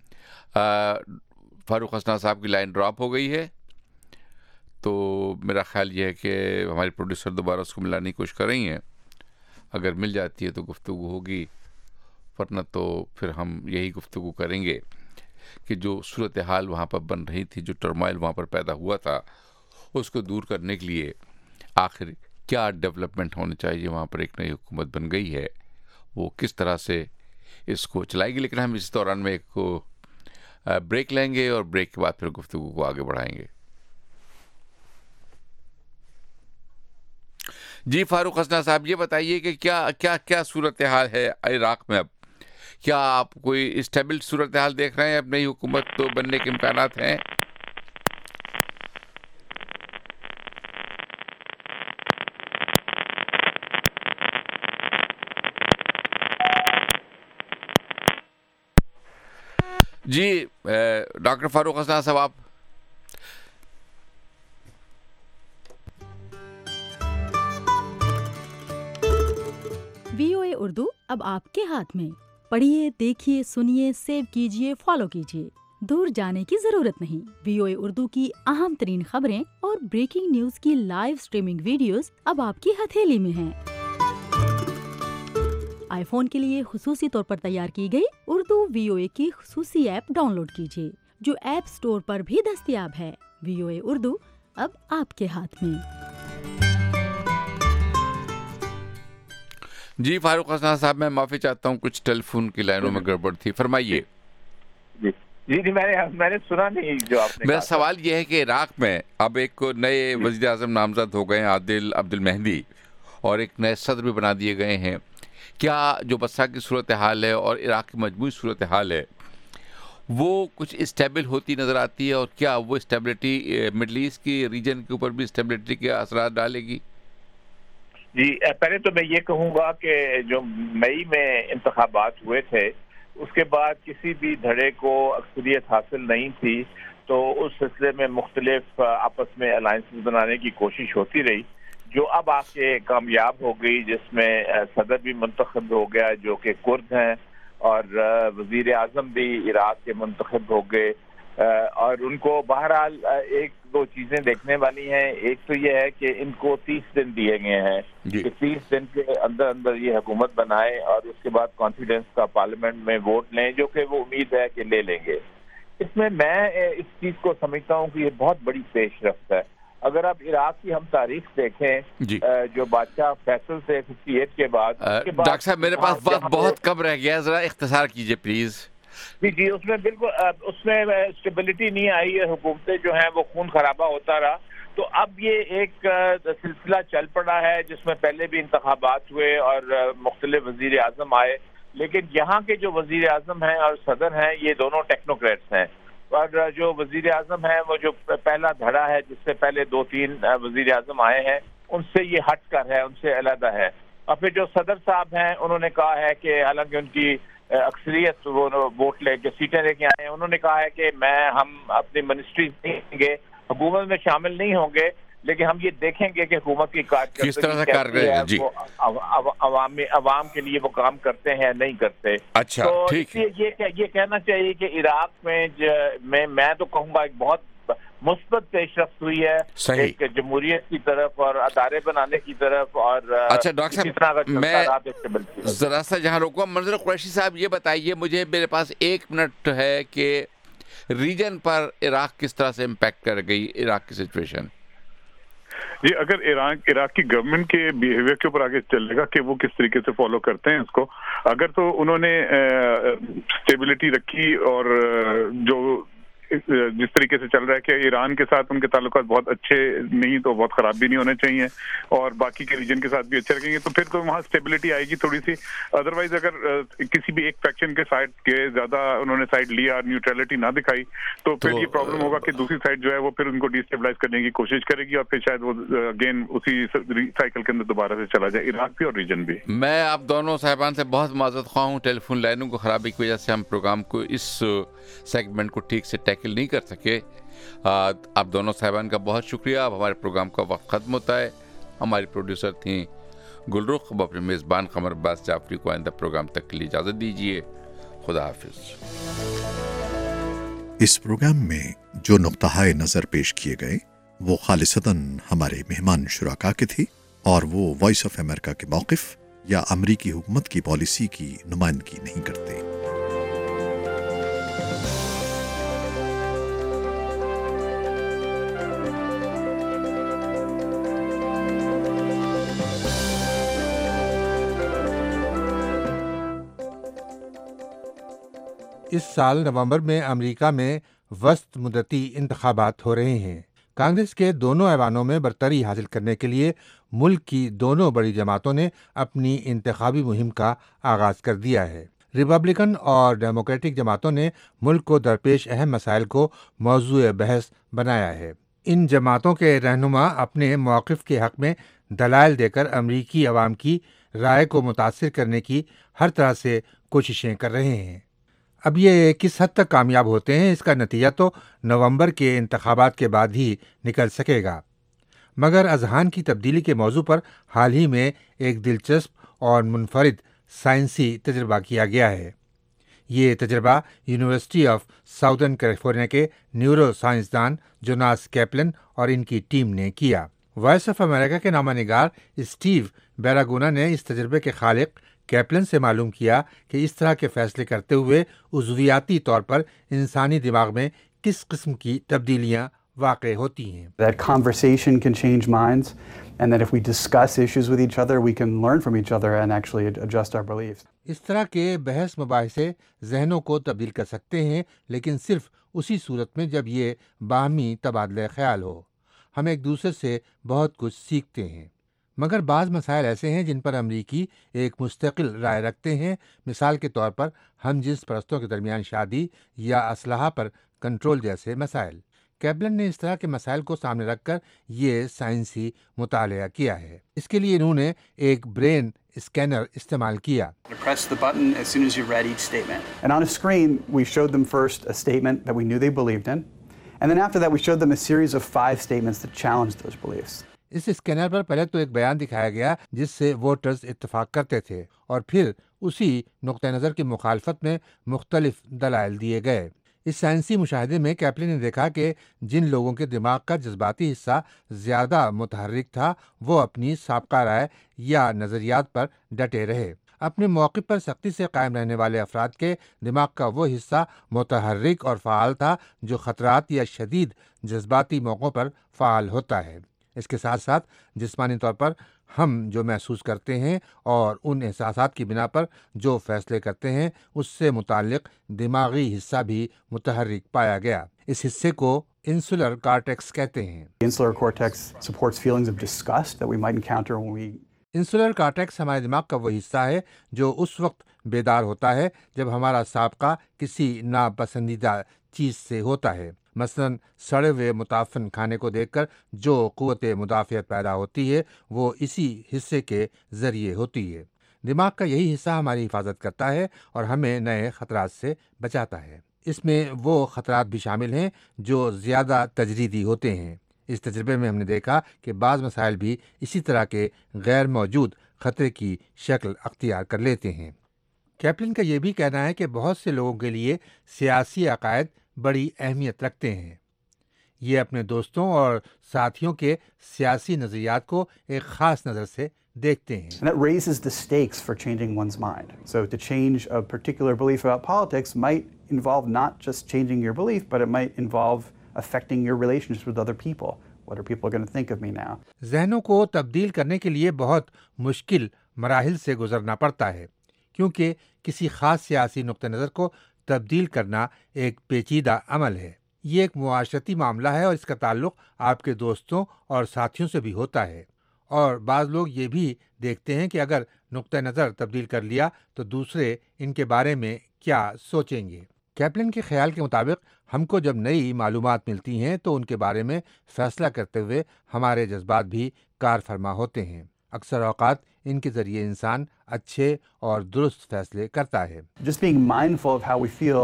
فاروق حسنہ صاحب کی لائن ڈراپ ہو گئی ہے، تو میرا خیال یہ ہے کہ ہمارے پروڈیوسر دوبارہ اس کو ملانے کی کوشش کر رہی ہیں. اگر مل جاتی ہے تو گفتگو ہوگی، ورنہ تو پھر ہم یہی گفتگو کریں گے کہ جو صورتحال وہاں پر بن رہی تھی، جو ٹرمائل وہاں پر پیدا ہوا تھا، اس کو دور کرنے کے لیے آخر کیا ڈیولپمنٹ ہونے چاہیے. وہاں پر ایک نئی حکومت بن گئی ہے، وہ کس طرح سے اس کو چلائے گی. لیکن ہم اس دوران میں ایک بریک لیں گے اور بریک کے بعد پھر گفتگو کو آگے بڑھائیں گے. جی فاروق حسنہ صاحب، یہ بتائیے کہ کیا کیا کیا صورتحال ہے عراق میں اب؟ کیا آپ کوئی اسٹیبل صورتحال دیکھ رہے ہیں؟ اب نئی حکومت تو بننے کے امکانات ہیں؟ جی ڈاکٹر فاروق حسنہ صاحب، آپ وی او اے اردو اب آپ کے ہاتھ میں. پڑھیے، دیکھیے، سنیے، سیو کیجیے، فالو کیجیے. دور جانے کی ضرورت نہیں. وی او اے اردو کی اہم ترین خبریں اور بریکنگ نیوز کی لائیو سٹریمنگ ویڈیوز اب آپ کی ہتھیلی میں ہیں. آئی فون کے لیے خصوصی طور پر تیار کی گئی اردو وی او اے کی خصوصی ایپ ڈاؤن لوڈ کیجیے، جو ایپ سٹور پر بھی دستیاب ہے. وی او اے اردو اب آپ کے ہاتھ میں. جی فاروق حسنہ صاحب، میں معافی چاہتا ہوں، کچھ ٹیلی فون کی لائنوں میں گڑبڑ تھی. فرمائیے. جی جی میں نے میں نے سنا نہیں جو آپ نے. میرا سوال یہ ہے کہ عراق میں اب ایک نئے وزیر اعظم نامزد ہو گئے ہیں، عادل عبد المہدی، اور ایک نئے صدر بھی بنا دیے گئے ہیں. کیا جو بصرہ کی صورتحال ہے اور عراق کی مجموعی صورتحال ہے وہ کچھ اسٹیبل ہوتی نظر آتی ہے، اور کیا وہ اسٹیبلٹی مڈل ایسٹ کی ریجن کے اوپر بھی اسٹیبلٹی کے اثرات ڈالے گی؟ جی پہلے تو میں یہ کہوں گا کہ جو مئی میں انتخابات ہوئے تھے اس کے بعد کسی بھی دھڑے کو اکثریت حاصل نہیں تھی، تو اس سلسلے میں مختلف آپس میں الائنسز بنانے کی کوشش ہوتی رہی، جو اب آ کے کامیاب ہو گئی، جس میں صدر بھی منتخب ہو گیا جو کہ کرد ہیں، اور وزیر اعظم بھی عراق کے منتخب ہو گئے. اور ان کو بہرحال ایک دو چیزیں دیکھنے والی ہیں. ایک تو یہ ہے کہ ان کو تیس دن دیے گئے ہیں کہ تیس دن کے اندر اندر یہ حکومت بنائے، اور اس کے بعد کانفیڈنس کا پارلیمنٹ میں ووٹ لیں، جو کہ وہ امید ہے کہ لے لیں گے. اس میں میں اس چیز کو سمجھتا ہوں کہ یہ بہت بڑی پیش رفت ہے. اگر آپ عراق کی ہم تاریخ دیکھیں، جی. جو بادشاہ فیصل سے اٹھاون کے بعد ڈاکٹر صاحب میرے پاس وقت بہت کم رہ گیا، ذرا اختصار کیجئے پلیز. جی جی اس میں بالکل اس میں اسٹیبلٹی نہیں آئی ہے، حکومتیں جو ہیں وہ خون خرابہ ہوتا رہا. تو اب یہ ایک سلسلہ چل پڑا ہے جس میں پہلے بھی انتخابات ہوئے اور مختلف وزیر اعظم آئے، لیکن یہاں کے جو وزیر اعظم ہیں اور صدر ہیں یہ دونوں ٹیکنوکریٹس ہیں، اور جو وزیر اعظم ہیں وہ جو پہلا دھڑا ہے جس سے پہلے دو تین وزیر اعظم آئے ہیں ان سے یہ ہٹ کر ہے، ان سے علیحدہ ہے. اور پھر جو صدر صاحب ہیں انہوں نے کہا ہے کہ حالانکہ ان کی اکثریت وہ ووٹ لے کے سیٹیں لے کے آئے ہیں، انہوں نے کہا ہے کہ میں ہم اپنی منسٹریز نہیں دیں گے، حکومت میں شامل نہیں ہوں گے، لیکن ہم یہ دیکھیں گے کہ حکومت کی کارکردگی ہے، وہ عوامی عوام کے لیے وہ کام کرتے ہیں نہیں کرتے. اچھا تو ٹھیک ہے. یہ یہ کہنا چاہیے کہ عراق میں میں میں تو کہوں گا ایک بہت مثبت پیش رفت ہوئی ہے ایک جمہوریت کی طرف اور ادارے بنانے کی طرف. اور اچھا ڈاکٹر صاحب میں ذرا سا جہاں روکوں، منظر قریشی صاحب یہ بتائیے مجھے، میرے پاس ایک منٹ ہے، کہ ریجن پر عراق کس طرح سے امپیکٹ کر گئی عراق کی سچویشن؟ جی اگر عراق عراق کی گورنمنٹ کے بیہیویئر کے اوپر آگے چلے گا کہ وہ کس طریقے سے فالو کرتے ہیں اس کو، اگر تو انہوں نے اسٹیبلٹی رکھی اور جو جس طریقے سے چل رہا ہے کہ ایران کے ساتھ ان کے تعلقات بہت اچھے نہیں تو بہت خراب بھی نہیں ہونے چاہیے، اور باقی کے ریجن کے ساتھ بھی اچھے رکھیں گے تو پھر تو وہاں اسٹیبلٹی آئے گی تھوڑی سی. ادروائز اگر کسی بھی ایک فیکشن کے سائڈ کے زیادہ انہوں نے سائڈ لیا، نیوٹرلٹی نہ دکھائی، تو پھر یہ پرابلم ہوگا کہ دوسری سائڈ جو ہے وہ پھر ان کو ڈی اسٹیبلائز کرنے کی کوشش کرے گی، اور پھر شاید وہ اگین اسی سائیکل کے اندر دوبارہ سے چلا جائے، عراق بھی اور ریجن بھی. میں آپ دونوں صاحبان سے بہت معذرت خواہ ہوں، ٹیلی فون لائنوں کو خرابی کی وجہ سے ہم پروگرام کو اس سیگمنٹ کو ٹھیک سے ٹیک टैकल नहीं कर सके। आप दोनों साहिबान का बहुत शुक्रिया। अब हमारे प्रोग्राम का वक्त ख़त्म होता है। हमारी प्रोड्यूसर थी गुलरुख। अब अपने मेज़बान क़मर अब्बास जाफरी को आइंदा प्रोग्राम तक के लिए इजाज़त दीजिए। खुदा हाफिज़। इस प्रोग्राम में जो नुक्ताए नज़र पेश किए गए वो खालिसतन हमारे मेहमान शुराका के थी और वो वॉइस ऑफ अमेरिका के मौक़िफ़ या अमरीकी हुकूमत की पॉलिसी की नुमाइंदगी नहीं करते। इस साल नवंबर में अमेरिका में वस्त मुद्दती इंतखाबात हो रहे हैं। कांग्रेस के दोनों ऐवानों में बरतरी हासिल करने के लिए मुल्क की दोनों बड़ी जमातों ने अपनी इंतखाबी मुहिम का आगाज़ कर दिया है। रिपब्लिकन और डेमोक्रेटिक जमातों ने मुल्क को दरपेश अहम मसाइल को मौजूए बहस बनाया है। इन जमातों के रहनुमा अपने मौक़िफ़ के हक़ में दलाइल देकर अमरीकी अवाम की राय को मुतासिर करने की हर तरह से कोशिशें कर रहे हैं। अब ये किस हद तक कामयाब होते हैं इसका नतीजा तो नवंबर के इंतखाबात के बाद ही निकल सकेगा। मगर अजहान की तब्दीली के मौजू पर हाल ही में एक दिलचस्प और मुनफरिद साइंसी तजर्बा किया गया है। ये तजर्बा यूनिवर्सिटी ऑफ साउदर्न कैलिफोर्निया के न्यूरो साइंसदान जोनास कैपलन और इनकी टीम ने किया। वॉइस ऑफ अमेरिका के नामानिगार स्टीव बैरागोना ने इस तजर्बे के खालिक कैपलन से मालूम किया कि इस तरह के फैसले करते हुए उज़वियाती तौर पर इंसानी दिमाग में किस किस्म की तब्दीलियां वाक़ई होती हैं। That conversation can change minds and that if we discuss issues with each other we can learn from each other and actually adjust our beliefs. इस तरह के बहस मुबाहिसे ज़हनों को तब्दील कर सकते हैं, लेकिन सिर्फ उसी सूरत में जब ये बाहमी तबादले ख्याल हो। हम एक दूसरे से बहुत कुछ सीखते हैं। मगर बाज़ मसाइल ऐसे हैं जिन पर अमरीकी एक मुस्तकिल राय रखते हैं। मिसाल के तौर पर हम जिस परस्तों के दरमियान शादी या असलहा पर कंट्रोल जैसे मसाइल। कैपलन ने इस तरह के मसाइल को सामने रखकर ये साइंसी मुतालिया किया है। इसके लिए इन्होंने एक ब्रेन स्कैनर इस्तेमाल किया। Press the button as soon as you read each statement. And on a screen we showed them first a statement that we knew they believed in, and then after that we showed them a series of five statements that challenged those beliefs. इस scanner पर पहले तो एक बयान दिखाया गया जिससे voters इत्तेफाक करते थे और फिर उसी नुक्ता नज़र की मुखालफत में मुख्तलिफ दलाइल दिए गए। इस साइंसी मुशाहिदे में कैपलन ने देखा कि जिन लोगों के दिमाग का जज्बाती हिस्सा ज़्यादा मुतहर्रिक था वो अपनी साबका राय या नज़रियात पर डटे रहे। अपने मौक़िफ़ पर सख्ती से कायम रहने वाले अफराद के दिमाग का वो हिस्सा मुतहर्रिक और फ़ाल था जो ख़तरात या शदीद जज्बाती मौक़ों पर फ़ाल होता है। इसके साथ साथ जिस्मानी तौर पर हम जो महसूस करते हैं और उन एहसासात की बिना पर जो फैसले करते हैं उससे मुताल्लिक़ दिमागी हिस्सा भी मुतहर्रिक पाया गया। इस हिस्से को इंसुलर कॉर्टेक्स कहते हैं। Insular cortex supports feelings of disgust that we might encounter when we insular cortex हमारे दिमाग का वो हिस्सा है जो उस वक्त बेदार होता है जब हमारा साबका किसी नापसंदीदा चीज़ से होता है। मसलन सड़े हुए मुताफन खाने को देखकर जो क़ुव्वत मुदाफ़ियत पैदा होती है वो इसी हिस्से के ज़रिए होती है। दिमाग का यही हिस्सा हमारी हिफाजत करता है और हमें नए ख़तरात से बचाता है। इसमें वो ख़तरात भी शामिल हैं जो ज़्यादा तजरीदी होते हैं। इस तजर्बे में हमने देखा कि बाज़ मसाइल भी इसी तरह के गैर मौजूद ख़तरे की शक्ल अख्तियार कर लेते हैं। कैपलन का ये भी कहना है कि बहुत से लोगों के लिए सियासी अकायद बड़ी अहमियत रखते हैं। ये अपने दोस्तों और साथियों के सियासी नज़रियात को एक ख़ास नज़र से देखते हैं। And that raises the stakes for changing one's mind. So to change a particular belief about politics might involve not just changing your belief, but it might involve affecting your relationships with other people. What are people going to think of me now? ज़हनों को तब्दील करने के लिए बहुत मुश्किल मराहिल से गुजरना पड़ता है, क्योंकि किसी ख़ास सियासी नुक्ता नज़र को तब्दील करना एक पेचीदा अमल है। ये एक मुआशरती मामला है और इसका ताल्लुक़ आपके दोस्तों और साथियों से भी होता है। और बाज़ लोग ये भी देखते हैं कि अगर नुक्ता नज़र तब्दील कर लिया तो दूसरे इनके बारे में क्या सोचेंगे। कैपलन के ख्याल के मुताबिक हमको जब नई मालूमात मिलती हैं तो उनके बारे में फ़ैसला करते हुए हमारे जज्बात भी कार फरमा होते हैं। अक्सर औक़ात इनके ज़रिए इंसान अच्छे और दुरुस्त फैसले करता है। Just being mindful of how we feel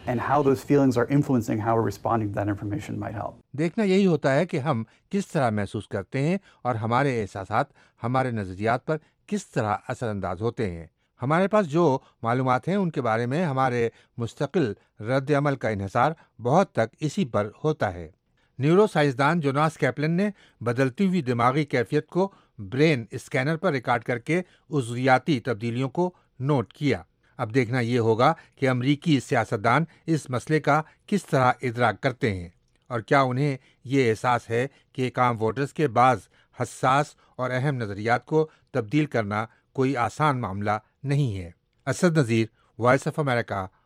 and how those feelings are influencing how we're responding to that information might help. دیکھنا یہی ہوتا ہے کہ ہم کس طرح محسوس کرتے ہیں اور ہمارے احساسات ہمارے نظریات پر کس طرح اثر انداز ہوتے ہیں. ہمارے پاس جو معلومات ہیں ان کے بارے میں ہمارے مستقل رد عمل کا انحصار بہت تک اسی پر ہوتا ہے. نیورو سائنسدان جوناس کیپلن نے بدلتی ہوئی دماغی کیفیت کو برین اسکینر پر ریکارڈ کر کے عضویاتی تبدیلیوں کو نوٹ کیا. اب دیکھنا یہ ہوگا کہ امریکی سیاستدان اس مسئلے کا کس طرح ادراک کرتے ہیں اور کیا انہیں یہ احساس ہے کہ ایک عام ووٹرز کے بعض حساس اور اہم نظریات کو تبدیل کرنا کوئی آسان معاملہ نہیں ہے. Asad Nazir, voice of America,